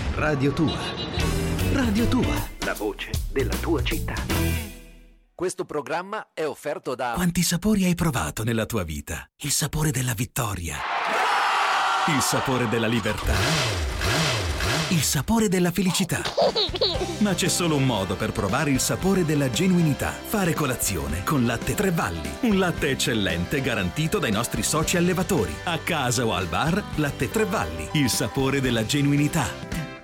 Radio Tua. Radio Tua. La voce della tua città. Questo programma è offerto da... Quanti sapori hai provato nella tua vita? Il sapore della vittoria. Il sapore della libertà. Il sapore della felicità. Ma c'è solo un modo per provare il sapore della genuinità. Fare colazione con Latte Tre Valli. Un latte eccellente garantito dai nostri soci allevatori. A casa o al bar, Latte Tre Valli. Il sapore della genuinità.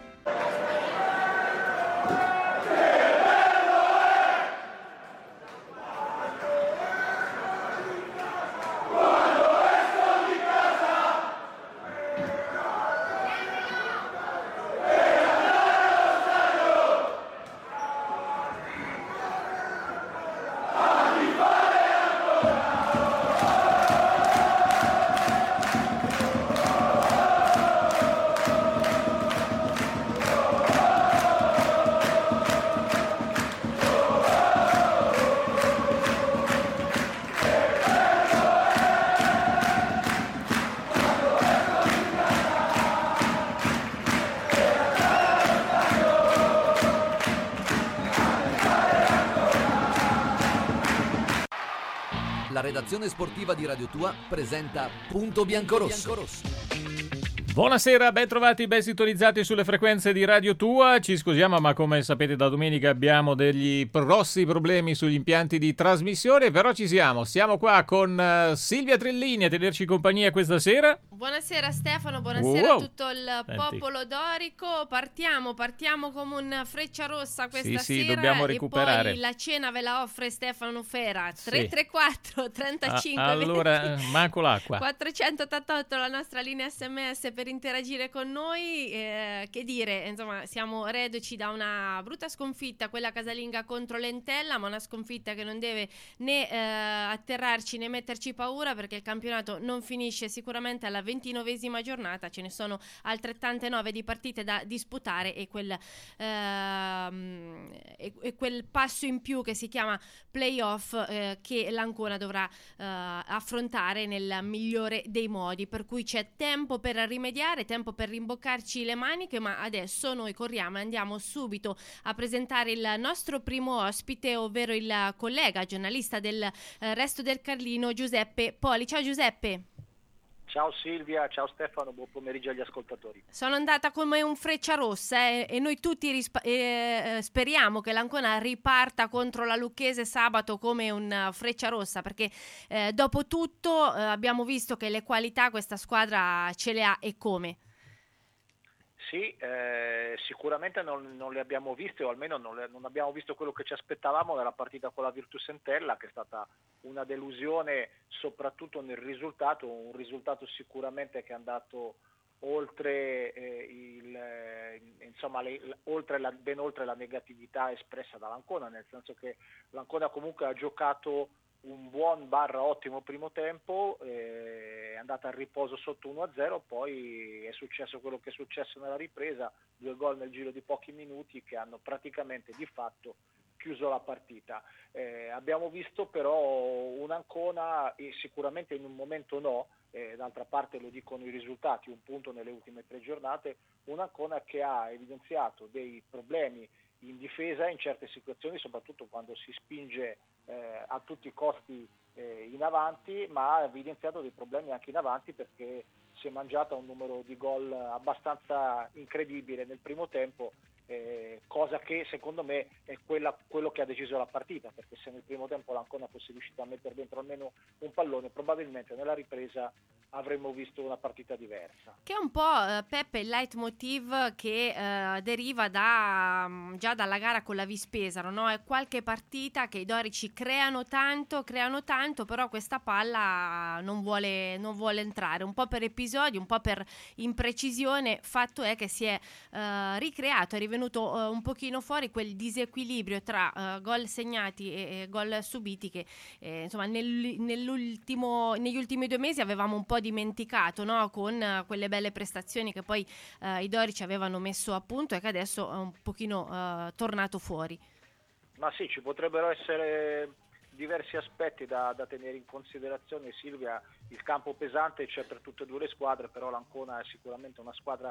La redazione sportiva di Radio Tua presenta Punto Biancorosso. Buonasera, ben trovati, ben sintonizzati sulle frequenze di Radio Tua. Ci scusiamo, ma come sapete da domenica abbiamo degli grossi problemi sugli impianti di trasmissione, però ci siamo. Siamo qua con Silvia Trellini a tenerci compagnia questa sera. Buonasera Stefano, buonasera a tutto il popolo dorico. Partiamo come un Frecciarossa questa sì, sera. Dobbiamo recuperare. E poi la cena ve la offre Stefano Fera. 334 35 allora, 20. manco l'acqua. 488 la nostra linea SMS per interagire con noi. Che dire, insomma, siamo reduci da una brutta sconfitta, quella casalinga contro l'Entella, ma una sconfitta che non deve né atterrarci né metterci paura, perché il campionato non finisce sicuramente alla 29esima giornata. Ce ne sono altrettante 9 di partite da disputare e quel passo in più che si chiama playoff che l'Ancona dovrà affrontare nel migliore dei modi, per cui c'è tempo per rimediare, tempo per rimboccarci le maniche, ma adesso noi corriamo e andiamo subito a presentare il nostro primo ospite, ovvero il collega giornalista del Resto del Carlino, Giuseppe Poli. Ciao Giuseppe. Ciao Silvia, ciao Stefano, buon pomeriggio agli ascoltatori. Sono andata come un Frecciarossa e noi tutti speriamo che l'Ancona riparta contro la Lucchese sabato come un Frecciarossa, perché dopo tutto abbiamo visto che le qualità questa squadra ce le ha, e come. Sì, sicuramente non le abbiamo viste, o almeno non abbiamo visto quello che ci aspettavamo nella partita con la Virtus Entella, che è stata una delusione soprattutto nel risultato, un risultato sicuramente che è andato oltre ben oltre la negatività espressa dall'Ancona, nel senso che l'Ancona comunque ha giocato un buon / ottimo primo tempo, è andata al riposo sotto 1-0, poi è successo quello che è successo nella ripresa, 2 gol nel giro di pochi minuti che hanno praticamente di fatto chiuso la partita. Abbiamo visto però un'Ancona, sicuramente in un momento d'altra parte lo dicono i risultati, un punto nelle ultime 3 giornate, un'Ancona che ha evidenziato dei problemi in difesa in certe situazioni, soprattutto quando si spinge a tutti i costi in avanti, ma ha evidenziato dei problemi anche in avanti, perché si è mangiata un numero di gol abbastanza incredibile nel primo tempo, cosa che secondo me è quello che ha deciso la partita, perché se nel primo tempo l'Ancona fosse riuscita a mettere dentro almeno un pallone, probabilmente nella ripresa avremmo visto una partita diversa. Che è un po', Peppe, il leitmotiv che deriva già dalla gara con la Vispesaro, no? È qualche partita che i dorici creano tanto, però questa palla non vuole entrare, un po' per episodi, un po' per imprecisione. Fatto è che si è ricreato, è rivenuto un pochino fuori quel disequilibrio tra gol segnati e gol subiti che insomma negli ultimi 2 mesi avevamo un po' dimenticato, no? Con quelle belle prestazioni che poi i dorici avevano messo a punto e che adesso è un pochino tornato fuori. Ma sì, ci potrebbero essere diversi aspetti da tenere in considerazione, Silvia. Il campo pesante c'è per tutte e 2 le squadre, però l'Ancona è sicuramente una squadra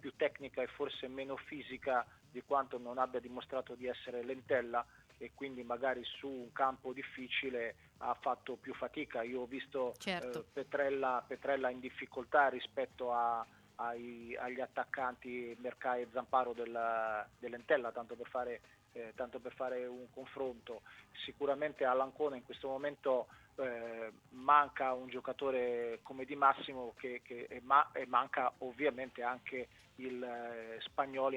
più tecnica e forse meno fisica di quanto non abbia dimostrato di essere Lentella, e quindi magari su un campo difficile ha fatto più fatica. Io ho visto Certo. Petrella in difficoltà rispetto agli attaccanti Mercà e Zamparo dell'Entella, tanto per fare un confronto. Sicuramente all'Ancona in questo momento manca un giocatore come Di Massimo e manca ovviamente anche il Spagnoli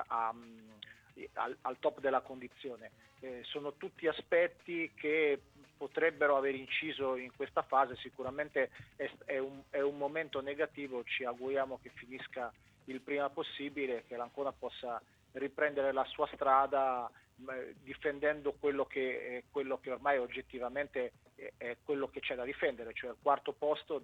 al top della condizione. Sono tutti aspetti che potrebbero aver inciso in questa fase. Sicuramente è un momento negativo, ci auguriamo che finisca il prima possibile, che l'Ancona possa riprendere la sua strada difendendo quello che ormai oggettivamente è quello che c'è da difendere, cioè il quarto posto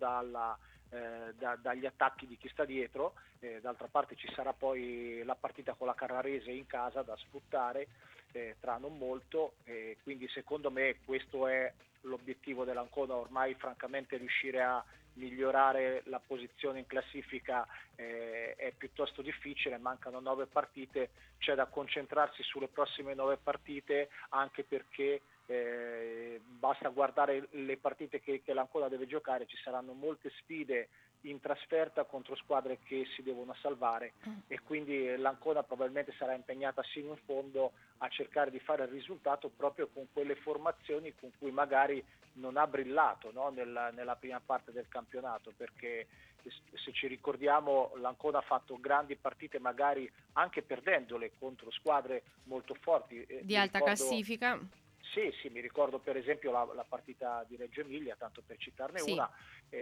dagli attacchi di chi sta dietro. D'altra parte ci sarà poi la partita con la Carrarese in casa da sfruttare tra non molto, quindi secondo me questo è l'obiettivo dell'Ancona. Ormai francamente riuscire a migliorare la posizione in classifica è piuttosto difficile, mancano 9 partite, c'è da concentrarsi sulle prossime 9 partite, anche perché basta guardare le partite che l'Ancona deve giocare, ci saranno molte sfide in trasferta contro squadre che si devono salvare, e quindi l'Ancona probabilmente sarà impegnata sino in fondo a cercare di fare il risultato proprio con quelle formazioni con cui magari non ha brillato, no? nella prima parte del campionato, perché se ci ricordiamo l'Ancona ha fatto grandi partite magari anche perdendole contro squadre molto forti Di alta classifica. Sì, mi ricordo per esempio la partita di Reggio Emilia, tanto per citarne Sì. una.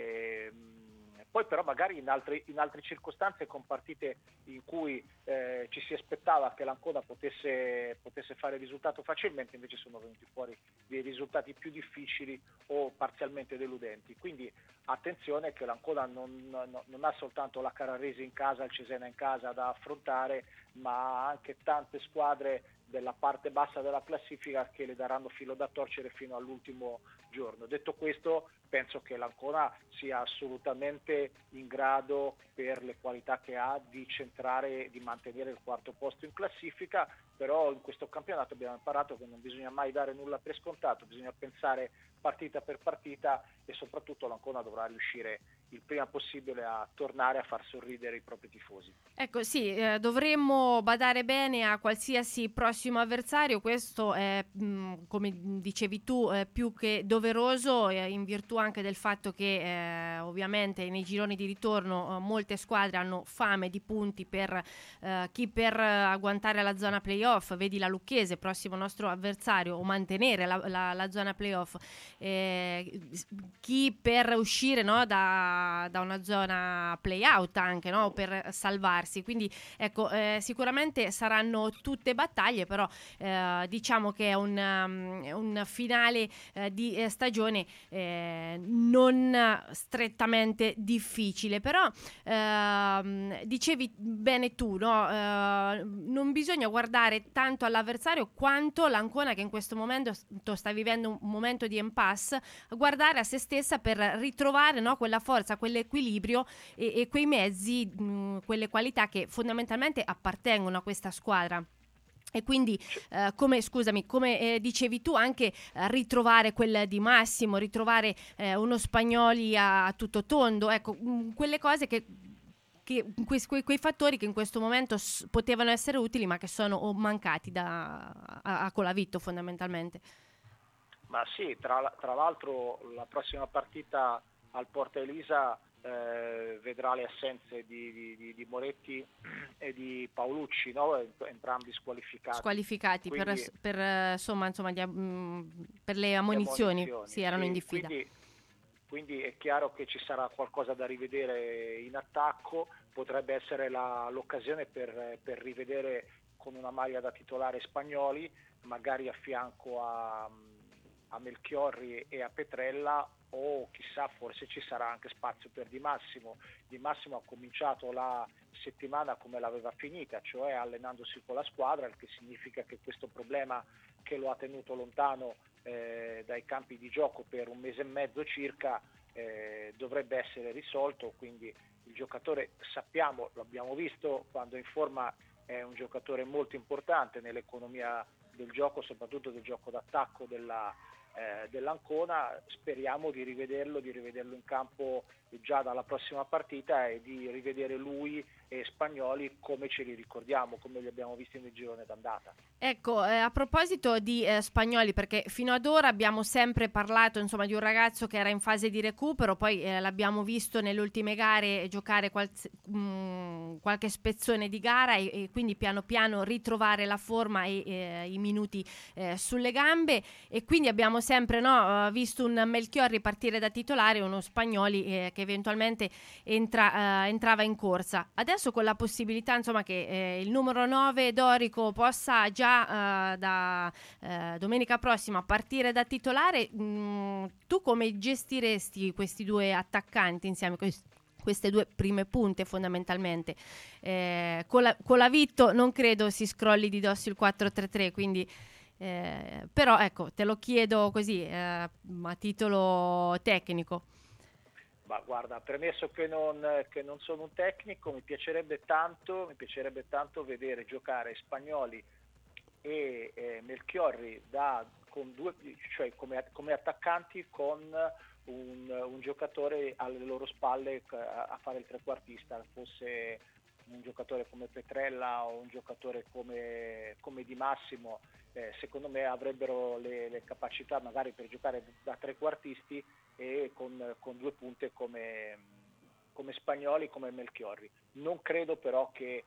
Poi però magari in altre circostanze, con partite in cui ci si aspettava che l'Ancona potesse fare il risultato facilmente, invece sono venuti fuori dei risultati più difficili o parzialmente deludenti. Quindi attenzione che l'Ancona non ha soltanto la Carrarese in casa, il Cesena in casa da affrontare, ma anche tante squadre della parte bassa della classifica che le daranno filo da torcere fino all'ultimo giorno. Detto questo, penso che l'Ancona sia assolutamente in grado, per le qualità che ha, di centrare e di mantenere il quarto posto in classifica, però in questo campionato abbiamo imparato che non bisogna mai dare nulla per scontato, bisogna pensare partita per partita, e soprattutto l'Ancona dovrà riuscire il prima possibile a tornare a far sorridere i propri tifosi. Ecco, sì, dovremmo badare bene a qualsiasi prossimo avversario, questo è, come dicevi tu, più che doveroso, in virtù anche del fatto che ovviamente nei gironi di ritorno molte squadre hanno fame di punti, per chi per agguantare la zona playoff, vedi la Lucchese, prossimo nostro avversario, o mantenere la zona playoff, chi per uscire, no, da una zona play-out anche, no, per salvarsi. Quindi ecco, sicuramente saranno tutte battaglie, però diciamo che è un finale di stagione non strettamente difficile, però dicevi bene tu, no? Non bisogna guardare tanto all'avversario quanto l'Ancona, che in questo momento sta vivendo un momento di impasse, guardare a se stessa per ritrovare, no, quella forza, quell'equilibrio e quei mezzi, quelle qualità che fondamentalmente appartengono a questa squadra. E quindi come dicevi tu, anche ritrovare quel Di Massimo, ritrovare uno Spagnoli a tutto tondo, ecco, quelle cose quei fattori che in questo momento potevano essere utili, ma che sono mancati a Colavitto fondamentalmente. Ma sì, tra l'altro la prossima partita al Porta Elisa vedrà le assenze di Moretti e di Paolucci, no? Entrambi squalificati. Quindi, per le ammonizioni, sì, erano in diffida. Quindi è chiaro che ci sarà qualcosa da rivedere in attacco, potrebbe essere l'occasione per rivedere con una maglia da titolare Spagnoli, magari a fianco a Melchiorri e a Petrella, o chissà, forse ci sarà anche spazio per Di Massimo. Di Massimo ha cominciato la settimana come l'aveva finita, cioè allenandosi con la squadra, il che significa che questo problema che lo ha tenuto lontano dai campi di gioco per un mese e mezzo circa dovrebbe essere risolto, quindi il giocatore, sappiamo, l'abbiamo visto, quando è in forma è un giocatore molto importante nell'economia del gioco, soprattutto del gioco d'attacco dell'Ancona. Speriamo di rivederlo in campo già dalla prossima partita e di rivedere lui e Spagnoli come ce li ricordiamo, come li abbiamo visti nel girone d'andata. Ecco, a proposito di Spagnoli, perché fino ad ora abbiamo sempre parlato insomma di un ragazzo che era in fase di recupero, poi l'abbiamo visto nelle ultime gare giocare qualche spezzone di gara e quindi piano piano ritrovare la forma e i minuti sulle gambe, e quindi abbiamo sempre visto un Melchiorri partire da titolare e uno Spagnoli che eventualmente entrava in corsa. Adesso con la possibilità insomma che il numero 9 Dorico possa già da domenica prossima partire da titolare, tu come gestiresti questi due attaccanti insieme, queste due prime punte fondamentalmente? Con la Vitto non credo si scrolli di dosso il 4-3-3, quindi però ecco, te lo chiedo così a titolo tecnico. Ma guarda, premesso che non sono un tecnico, mi piacerebbe tanto vedere giocare Spagnoli e Melchiorri con due, cioè come attaccanti, con un giocatore alle loro spalle a fare il trequartista, fosse un giocatore come Petrella o un giocatore come Di Massimo. Secondo me avrebbero le capacità magari per giocare da trequartisti e con due punte come Spagnoli, come Melchiorri. Non credo però che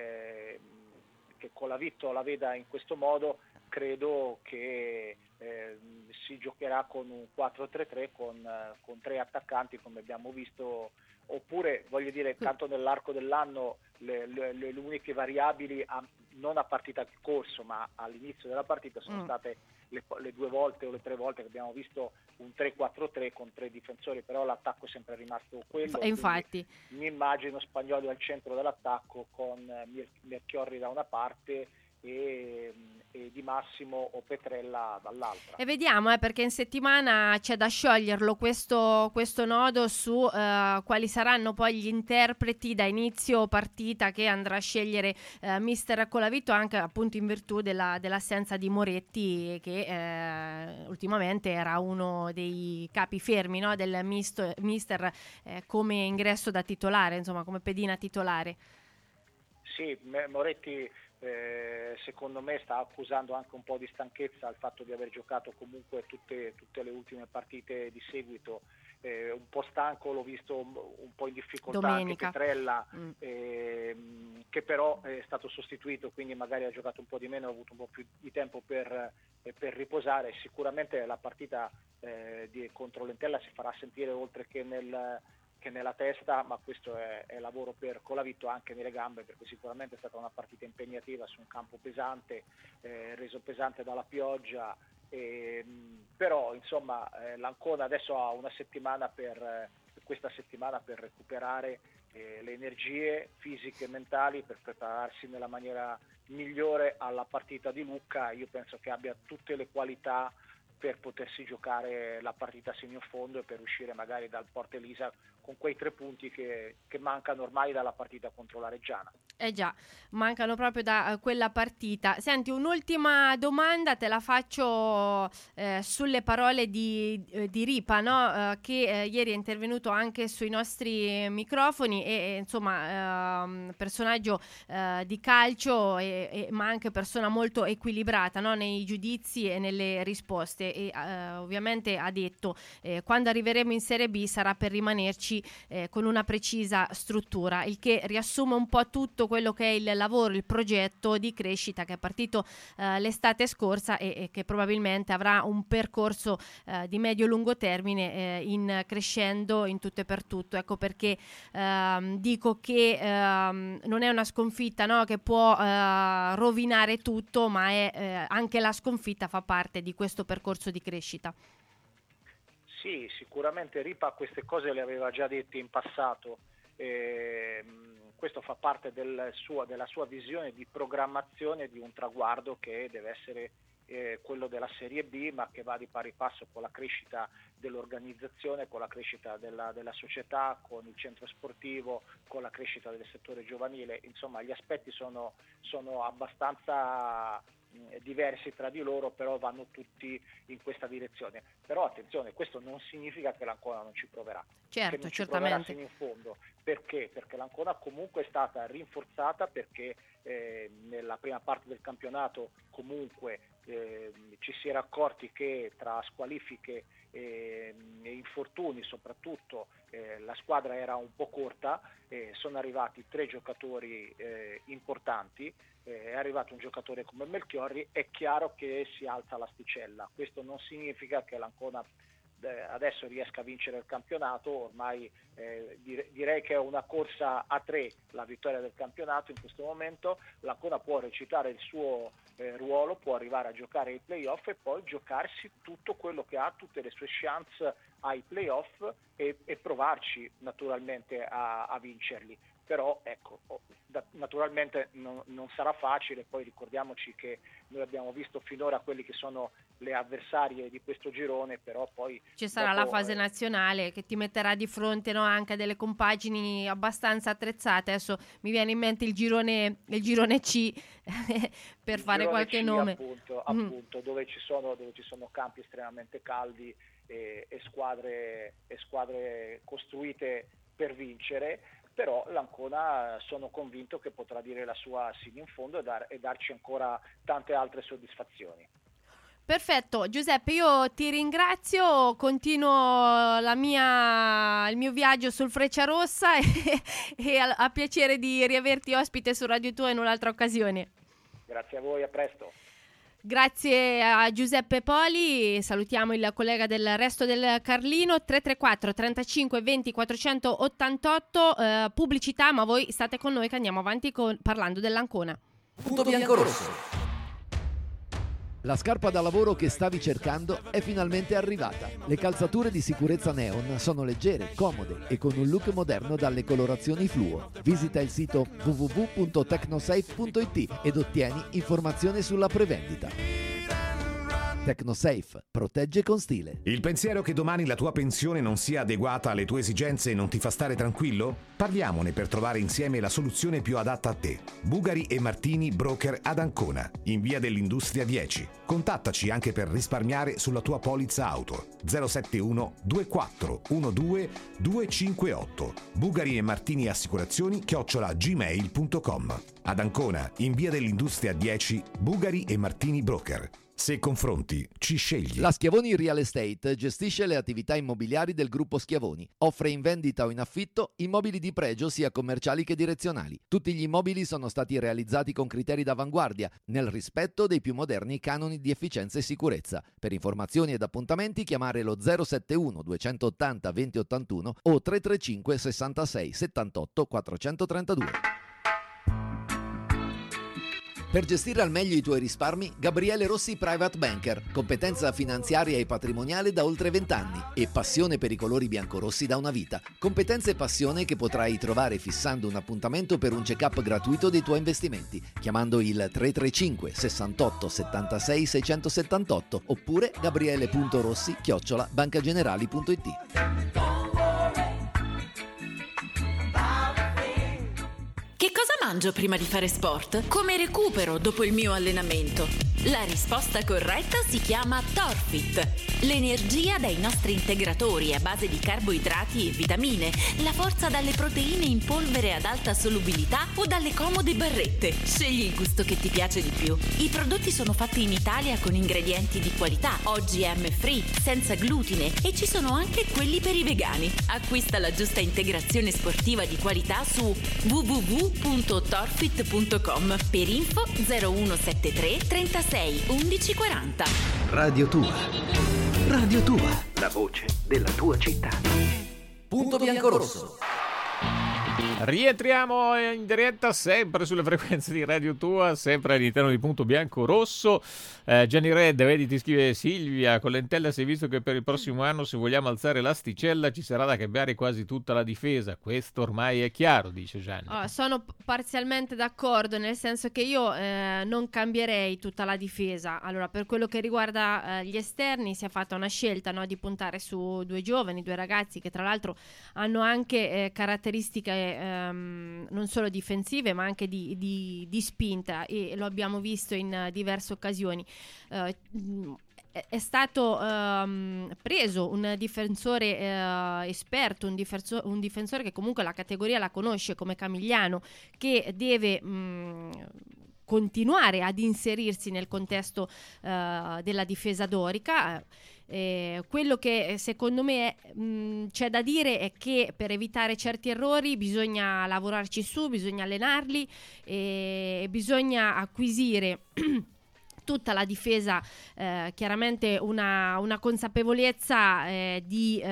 Colavitto la veda in questo modo. Credo che si giocherà con un 4-3-3 con tre attaccanti, come abbiamo visto, oppure voglio dire, tanto nell'arco dell'anno le uniche variabili non a partita di corso ma all'inizio della partita sono state le 2 volte o le 3 volte che abbiamo visto un 3-4-3 con 3 difensori, però l'attacco è sempre rimasto quello. Infatti mi immagino Spagnoli al centro dell'attacco con Melchiorri da una parte e Di Massimo o Petrella dall'altra. E vediamo, perché in settimana c'è da scioglierlo questo nodo su quali saranno poi gli interpreti da inizio partita che andrà a scegliere mister Colavitto, anche appunto in virtù dell'assenza di Moretti, che ultimamente era uno dei capi fermi del mister come ingresso da titolare, insomma come pedina titolare. Sì, Moretti secondo me sta accusando anche un po' di stanchezza il fatto di aver giocato comunque tutte le ultime partite di seguito, un po' stanco, l'ho visto un po' in difficoltà domenica. Anche Petrella, che però è stato sostituito, quindi magari ha giocato un po' di meno, ha avuto un po' più di tempo per riposare. Sicuramente la partita contro l'Entella si farà sentire oltre che nella testa, ma questo è lavoro per Colavitto anche nelle gambe, perché sicuramente è stata una partita impegnativa su un campo pesante, reso pesante dalla pioggia, però insomma l'Ancona adesso ha questa settimana per recuperare le energie fisiche e mentali, per prepararsi nella maniera migliore alla partita di Lucca. Io penso che abbia tutte le qualità per potersi giocare la partita sino in fondo e per uscire magari dal Porta Elisa con quei 3 punti che mancano ormai dalla partita contro la Reggiana. Già, mancano proprio da quella partita. Senti, un'ultima domanda te la faccio sulle parole di Ripa, che ieri è intervenuto anche sui nostri microfoni e insomma personaggio di calcio ma anche persona molto equilibrata, nei giudizi e nelle risposte, e ovviamente ha detto quando arriveremo in Serie B sarà per rimanerci con una precisa struttura, il che riassume un po' tutto quello che è il lavoro, il progetto di crescita che è partito l'estate scorsa e che probabilmente avrà un percorso di medio-lungo termine in crescendo in tutto e per tutto. Ecco perché dico che non è una sconfitta che può rovinare tutto, ma è anche la sconfitta fa parte di questo percorso di crescita. Sì, sicuramente Ripa queste cose le aveva già dette in passato. Questo fa parte della sua visione di programmazione di un traguardo che deve essere quello della Serie B, ma che va di pari passo con la crescita dell'organizzazione, con la crescita della società, con il centro sportivo, con la crescita del settore giovanile. Insomma, gli aspetti sono abbastanza diversi tra di loro, però vanno tutti in questa direzione. Però attenzione, questo non significa che l'Ancona non ci proverà, certo, che non certamente. ci proverà fino in fondo. Perché? Perché l'Ancona comunque è stata rinforzata, perché nella prima parte del campionato comunque ci si era accorti che tra squalifiche e infortuni soprattutto la squadra era un po' corta, sono arrivati 3 giocatori importanti, è arrivato un giocatore come Melchiorri, è chiaro che si alza l'asticella. Questo non significa che l'Ancona adesso riesca a vincere il campionato, ormai direi che è una corsa a 3 la vittoria del campionato in questo momento. L'Ancona può recitare il suo ruolo, può arrivare a giocare ai playoff e poi giocarsi tutto quello che ha, tutte le sue chance ai playoff e provarci naturalmente a vincerli. Però ecco, naturalmente non sarà facile, poi ricordiamoci che noi abbiamo visto finora quelli che sono le avversarie di questo girone, però poi ci sarà la fase nazionale che ti metterà di fronte, no, anche delle compagini abbastanza attrezzate. Adesso mi viene in mente il girone C per fare qualche C, nome, appunto dove ci sono campi estremamente caldi e squadre costruite per vincere. Però l'Ancona sono convinto che potrà dire la sua sino in fondo e darci ancora tante altre soddisfazioni. Perfetto, Giuseppe, io ti ringrazio, continuo il mio viaggio sul Frecciarossa e ha piacere di riaverti ospite su Radio Tua in un'altra occasione. Grazie a voi, a presto. Grazie a Giuseppe Poli, salutiamo il collega del Resto del Carlino. 334 35 20 488, pubblicità, ma voi state con noi che andiamo avanti parlando dell'Ancona. Punto biancorosso. La scarpa da lavoro che stavi cercando è finalmente arrivata. Le calzature di sicurezza Neon sono leggere, comode e con un look moderno dalle colorazioni fluo. Visita il sito www.tecnosafe.it ed ottieni informazioni sulla prevendita. Tecnosafe, protegge con stile. Il pensiero che domani la tua pensione non sia adeguata alle tue esigenze non ti fa stare tranquillo? Parliamone per trovare insieme la soluzione più adatta a te. Bugari e Martini, broker ad Ancona, in via dell'Industria 10. Contattaci anche per risparmiare sulla tua polizza auto. 071 24 12 258. Bugari e Martini Assicurazioni @gmail.com. Ad Ancona, in via dell'Industria 10, Bugari e Martini Broker. Se confronti, ci scegli. La Schiavoni Real Estate gestisce le attività immobiliari del gruppo Schiavoni. Offre in vendita o in affitto immobili di pregio sia commerciali che direzionali. Tutti gli immobili sono stati realizzati con criteri d'avanguardia, nel rispetto dei più moderni canoni di efficienza e sicurezza. Per informazioni ed appuntamenti chiamare lo 071 280 2081 o 335 66 78 432. Per gestire al meglio i tuoi risparmi, Gabriele Rossi Private Banker, competenza finanziaria e patrimoniale da oltre 20 anni e passione per i colori biancorossi da una vita. Competenza e passione che potrai trovare fissando un appuntamento per un check-up gratuito dei tuoi investimenti, chiamando il 335 68 76 678 oppure gabriele.rossi@bancagenerali.it. Che cosa mangio prima di fare sport? Come recupero dopo il mio allenamento? La risposta corretta si chiama Torfit. L'energia dai nostri integratori a base di carboidrati e vitamine, la forza dalle proteine in polvere ad alta solubilità o dalle comode barrette. Scegli il gusto che ti piace di più. I prodotti sono fatti in Italia con ingredienti di qualità, OGM free, senza glutine e ci sono anche quelli per i vegani. Acquista la giusta integrazione sportiva di qualità su www.torfit.com. Per info 0173 36 11 40. Radio Tua. Radio Tua, la voce della tua città. Punto biancorosso. Rientriamo in diretta sempre sulle frequenze di Radio Tua, sempre all'interno di Punto Bianco Rosso. Gianni Red, vedi, ti scrive Silvia, con Lentella si è visto che per il prossimo anno, se vogliamo alzare l'asticella, ci sarà da cambiare quasi tutta la difesa. Questo ormai è chiaro, dice Gianni. Sono parzialmente d'accordo, nel senso che io non cambierei tutta la difesa. Allora, per quello che riguarda gli esterni, si è fatta una scelta, no, di puntare su due giovani, due ragazzi che tra l'altro hanno anche caratteristiche non solo difensive ma anche di spinta, e lo abbiamo visto in diverse occasioni. È stato preso un difensore esperto, un difensore che comunque la categoria la conosce, come Camigliano, che deve continuare ad inserirsi nel contesto della difesa dorica. Quello che secondo me c'è da dire è che per evitare certi errori bisogna lavorarci su, bisogna allenarli e bisogna acquisire tutta la difesa, chiaramente una consapevolezza di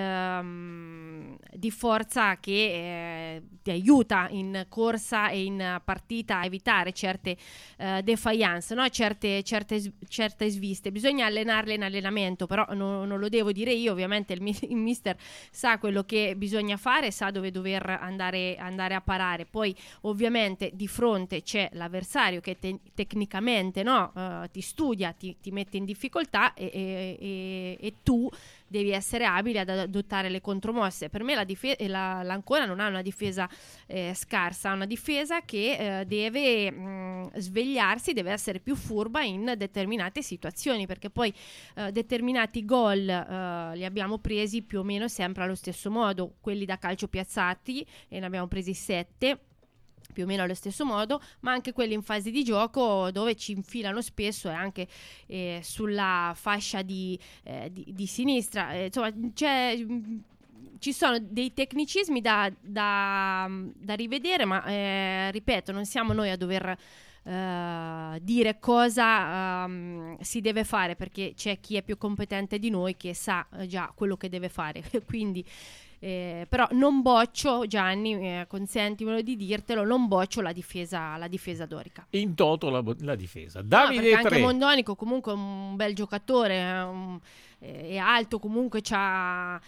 forza che ti aiuta in corsa e in partita a evitare certe defiance, no? certe sviste. Bisogna allenarle in allenamento, però non lo devo dire io, ovviamente il mister sa quello che bisogna fare, sa dove dover andare a parare. Poi ovviamente di fronte c'è l'avversario che tecnicamente, no, ti studia, ti mette in difficoltà e tu devi essere abile ad adottare le contromosse. Per me l'Ancona non ha una difesa scarsa, ha una difesa che deve svegliarsi, deve essere più furba in determinate situazioni, perché poi determinati gol li abbiamo presi più o meno sempre allo stesso modo, quelli da calcio piazzati, e ne abbiamo presi 7 più o meno allo stesso modo, ma anche quelli in fase di gioco dove ci infilano spesso e anche sulla fascia di sinistra. Insomma, ci sono dei tecnicismi da rivedere, ma ripeto, non siamo noi a dover dire cosa si deve fare, perché c'è chi è più competente di noi che sa già quello che deve fare. Quindi però non boccio, Gianni, consentimelo di dirtelo, non boccio la difesa dorica. In toto la difesa. Davide anche Mondonico comunque è un bel giocatore, è alto, comunque fa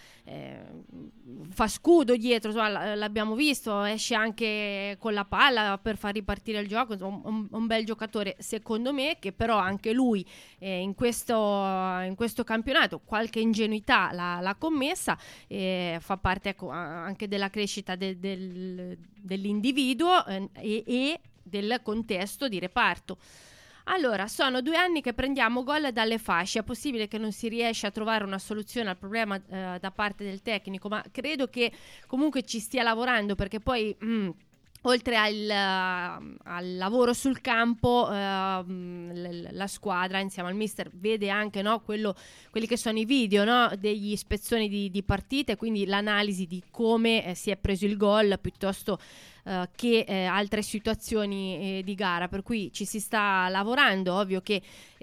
scudo dietro, l'abbiamo visto, esce anche con la palla per far ripartire il gioco, un bel giocatore secondo me, che però anche lui in questo campionato qualche ingenuità l'ha commessa, fa parte anche della crescita dell'individuo e del contesto di reparto. Allora, sono 2 anni che prendiamo gol dalle fasce. È possibile che non si riesca a trovare una soluzione al problema da parte del tecnico, ma credo che comunque ci stia lavorando, perché poi oltre al lavoro sul campo, la squadra insieme al mister vede anche, no, quelli che sono i video, no, degli spezzoni di partite, quindi l'analisi di come si è preso il gol piuttosto che altre situazioni di gara, per cui ci si sta lavorando. Ovvio che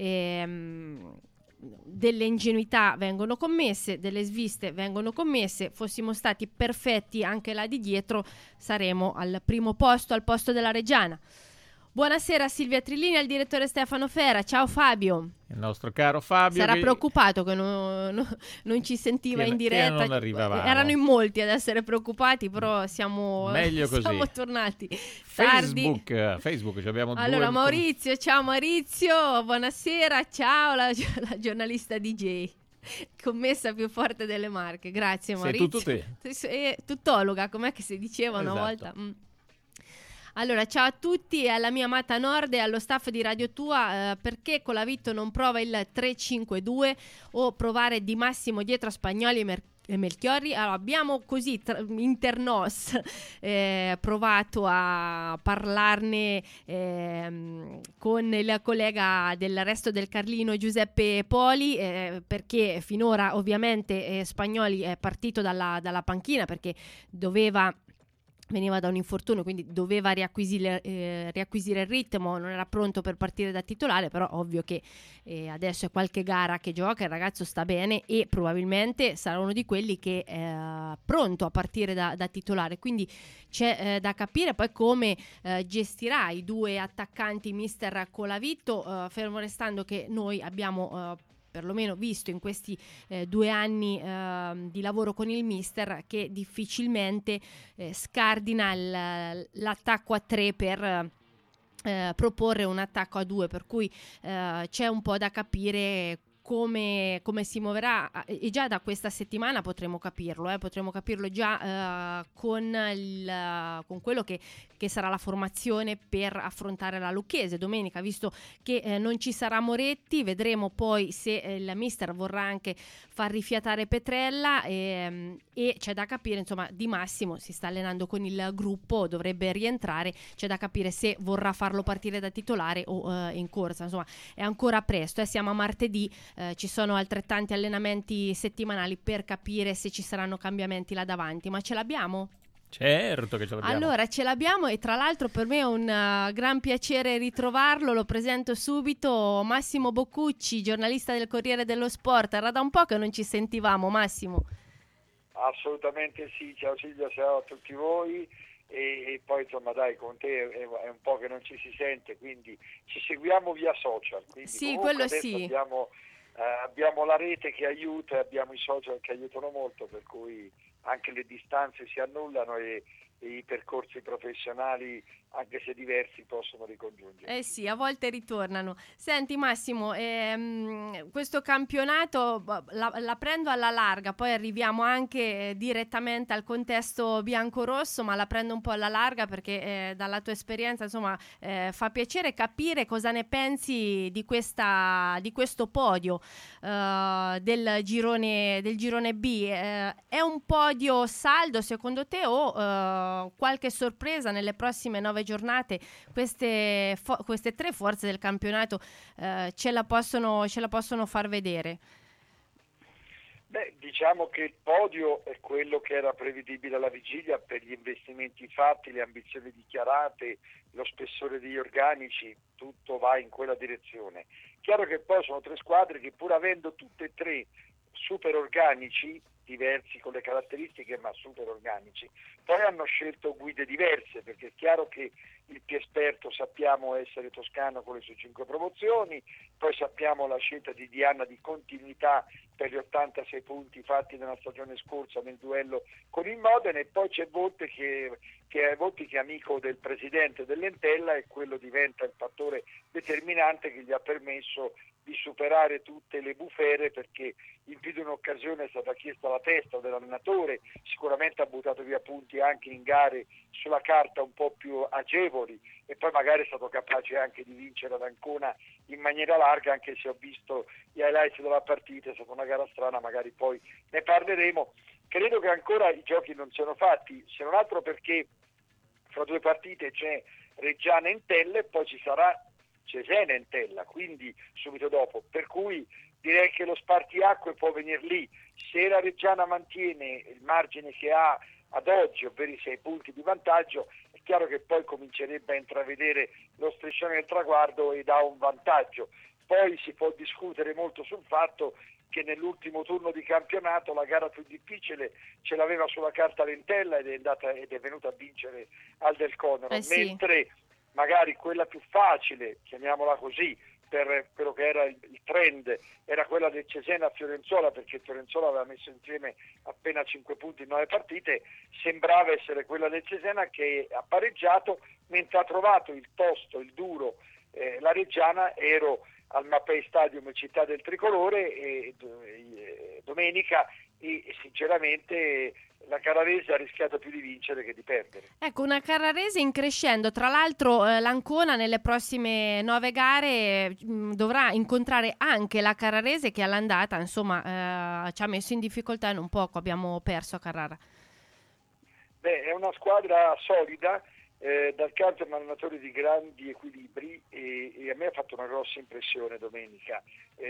delle ingenuità vengono commesse, delle sviste vengono commesse. Fossimo stati perfetti anche là di dietro, saremo al primo posto, al posto della Reggiana. Buonasera Silvia Trillini, al direttore Stefano Fera. Ciao Fabio. Il nostro caro Fabio. Sarà preoccupato che non ci sentiva in diretta. Non arrivavamo. Erano in molti ad essere preoccupati, però siamo tornati. Facebook, abbiamo allora, due. Maurizio, ciao Maurizio, buonasera, ciao la giornalista DJ. Commessa più forte delle Marche. Grazie Maurizio. Sei tutto te. Tuttologa, com'è che si diceva una volta? Allora, ciao a tutti, alla mia amata Nord e allo staff di Radio Tua. Perché Colavitto non prova il 3-5-2 o provare Di Massimo dietro a Spagnoli e Melchiorri? Allora, abbiamo così internos provato a parlarne con il collega del Resto del Carlino Giuseppe Poli, perché finora ovviamente Spagnoli è partito dalla panchina perché doveva veniva da un infortunio, quindi doveva riacquisire il ritmo, non era pronto per partire da titolare, però ovvio che adesso è qualche gara che gioca, il ragazzo sta bene e probabilmente sarà uno di quelli che è pronto a partire da titolare, quindi c'è da capire poi come gestirà i due attaccanti mister Colavitto, fermo restando che noi abbiamo perlomeno visto in questi 2 anni di lavoro con il mister che difficilmente scardina l'attacco a 3 per proporre un attacco a 2, per cui c'è un po' da capire come si muoverà, e già da questa settimana potremo capirlo già con quello che sarà la formazione per affrontare la Lucchese domenica, visto che non ci sarà Moretti. Vedremo poi se il mister vorrà anche far rifiatare Petrella e c'è da capire, insomma, Di Massimo si sta allenando con il gruppo, dovrebbe rientrare, c'è da capire se vorrà farlo partire da titolare o in corsa, insomma è ancora presto, siamo a martedì. Ci sono altrettanti allenamenti settimanali per capire se ci saranno cambiamenti là davanti, ma ce l'abbiamo? Certo che ce l'abbiamo. Allora ce l'abbiamo, e tra l'altro per me è un gran piacere ritrovarlo, lo presento subito, Massimo Boccucci, giornalista del Corriere dello Sport. Era da un po' che non ci sentivamo, Massimo. Assolutamente sì, ciao Silvia, ciao a tutti voi. E poi insomma dai, con te è un po' che non ci si sente, quindi ci seguiamo via social, quindi sì, quello sì, abbiamo la rete che aiuta e abbiamo i social che aiutano molto, per cui anche le distanze si annullano e i percorsi professionali, anche se diversi, possono ricongiungere. Sì, a volte ritornano. Senti Massimo, questo campionato la prendo alla larga, poi arriviamo anche direttamente al contesto biancorosso, ma la prendo un po' alla larga perché dalla tua esperienza, insomma, fa piacere capire cosa ne pensi di questo podio del girone B. È un podio saldo secondo te o qualche sorpresa nelle prossime 9 giornate? Queste 3 forze del campionato ce la possono far vedere? Beh, diciamo che il podio è quello che era prevedibile alla vigilia per gli investimenti fatti, le ambizioni dichiarate, lo spessore degli organici, tutto va in quella direzione. Chiaro che poi sono 3 squadre che, pur avendo tutte e 3 super organici, diversi con le caratteristiche ma super organici, poi hanno scelto guide diverse, perché è chiaro che il più esperto sappiamo essere Toscano con le sue 5 promozioni, poi sappiamo la scelta di Diana di continuità per gli 86 punti fatti nella stagione scorsa nel duello con il Modena, e poi c'è Volpi che è amico del presidente dell'Entella, e quello diventa il fattore determinante che gli ha permesso di superare tutte le bufere, perché in più di un'occasione è stata chiesta la testa dell'allenatore, sicuramente ha buttato via punti anche in gare sulla carta un po' più agevoli, e poi magari è stato capace anche di vincere ad Ancona in maniera larga, anche se ho visto gli highlights della partita, è stata una gara strana, magari poi ne parleremo. Credo che ancora i giochi non siano fatti, se non altro perché fra 2 partite c'è Reggiana e Entella e poi ci sarà Cesena e Entella, quindi subito dopo, per cui direi che lo spartiacque può venire lì. Se la Reggiana mantiene il margine che ha ad oggi, ovvero i 6 punti di vantaggio, è chiaro che poi comincerebbe a intravedere lo striscione del traguardo ed ha un vantaggio. Poi si può discutere molto sul fatto che nell'ultimo turno di campionato la gara più difficile ce l'aveva sulla carta l'Entella ed è venuta a vincere al Del Conero, sì. Mentre magari quella più facile, chiamiamola così, per quello che era il trend, era quella del Cesena a Fiorenzuola, perché Fiorenzuola aveva messo insieme appena 5 punti in 9 partite, sembrava essere quella del Cesena che ha pareggiato, mentre ha trovato il tosto, il duro, la Reggiana. Ero al Mapei Stadium Città del Tricolore domenica e sinceramente la Carrarese ha rischiato più di vincere che di perdere. Ecco, una Carrarese in crescendo. Tra l'altro l'Ancona nelle prossime 9 gare dovrà incontrare anche la Carrarese, che all'andata insomma ci ha messo in difficoltà non poco, abbiamo perso a Carrara. Beh, è una squadra solida, dal canto è un allenatore di grandi equilibri e a me ha fatto una grossa impressione domenica.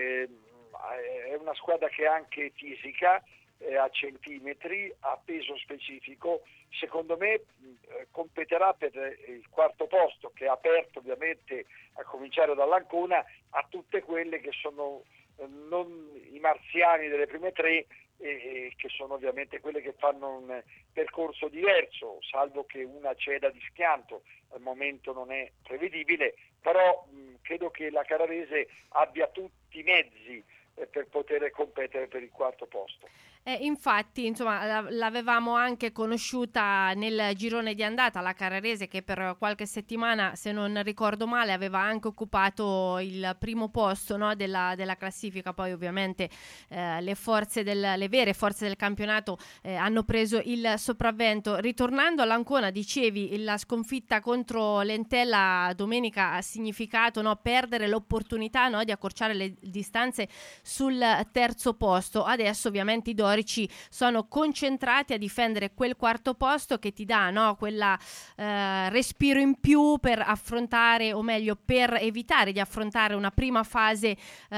È una squadra che è anche fisica, a centimetri, a peso specifico. Secondo me competerà per il quarto posto, che è aperto ovviamente a cominciare dall'Ancona a tutte quelle che sono non i marziani delle prime tre, che sono ovviamente quelle che fanno un percorso diverso, salvo che una ceda di schianto, al momento non è prevedibile, però credo che la Carrarese abbia tutti i mezzi per poter competere per il quarto posto. Infatti, insomma, l'avevamo anche conosciuta nel girone di andata, la Carrarese, che per qualche settimana, se non ricordo male, aveva anche occupato il primo posto, no, della classifica. Poi ovviamente le vere forze del campionato hanno preso il sopravvento. Ritornando all'Ancona, dicevi, la sconfitta contro l'Entella domenica ha significato, no, perdere l'opportunità, no, di accorciare le distanze sul terzo posto. Adesso ovviamente i dorici sono concentrati a difendere quel quarto posto che ti dà, no, quella respiro in più per affrontare, o meglio per evitare di affrontare una prima fase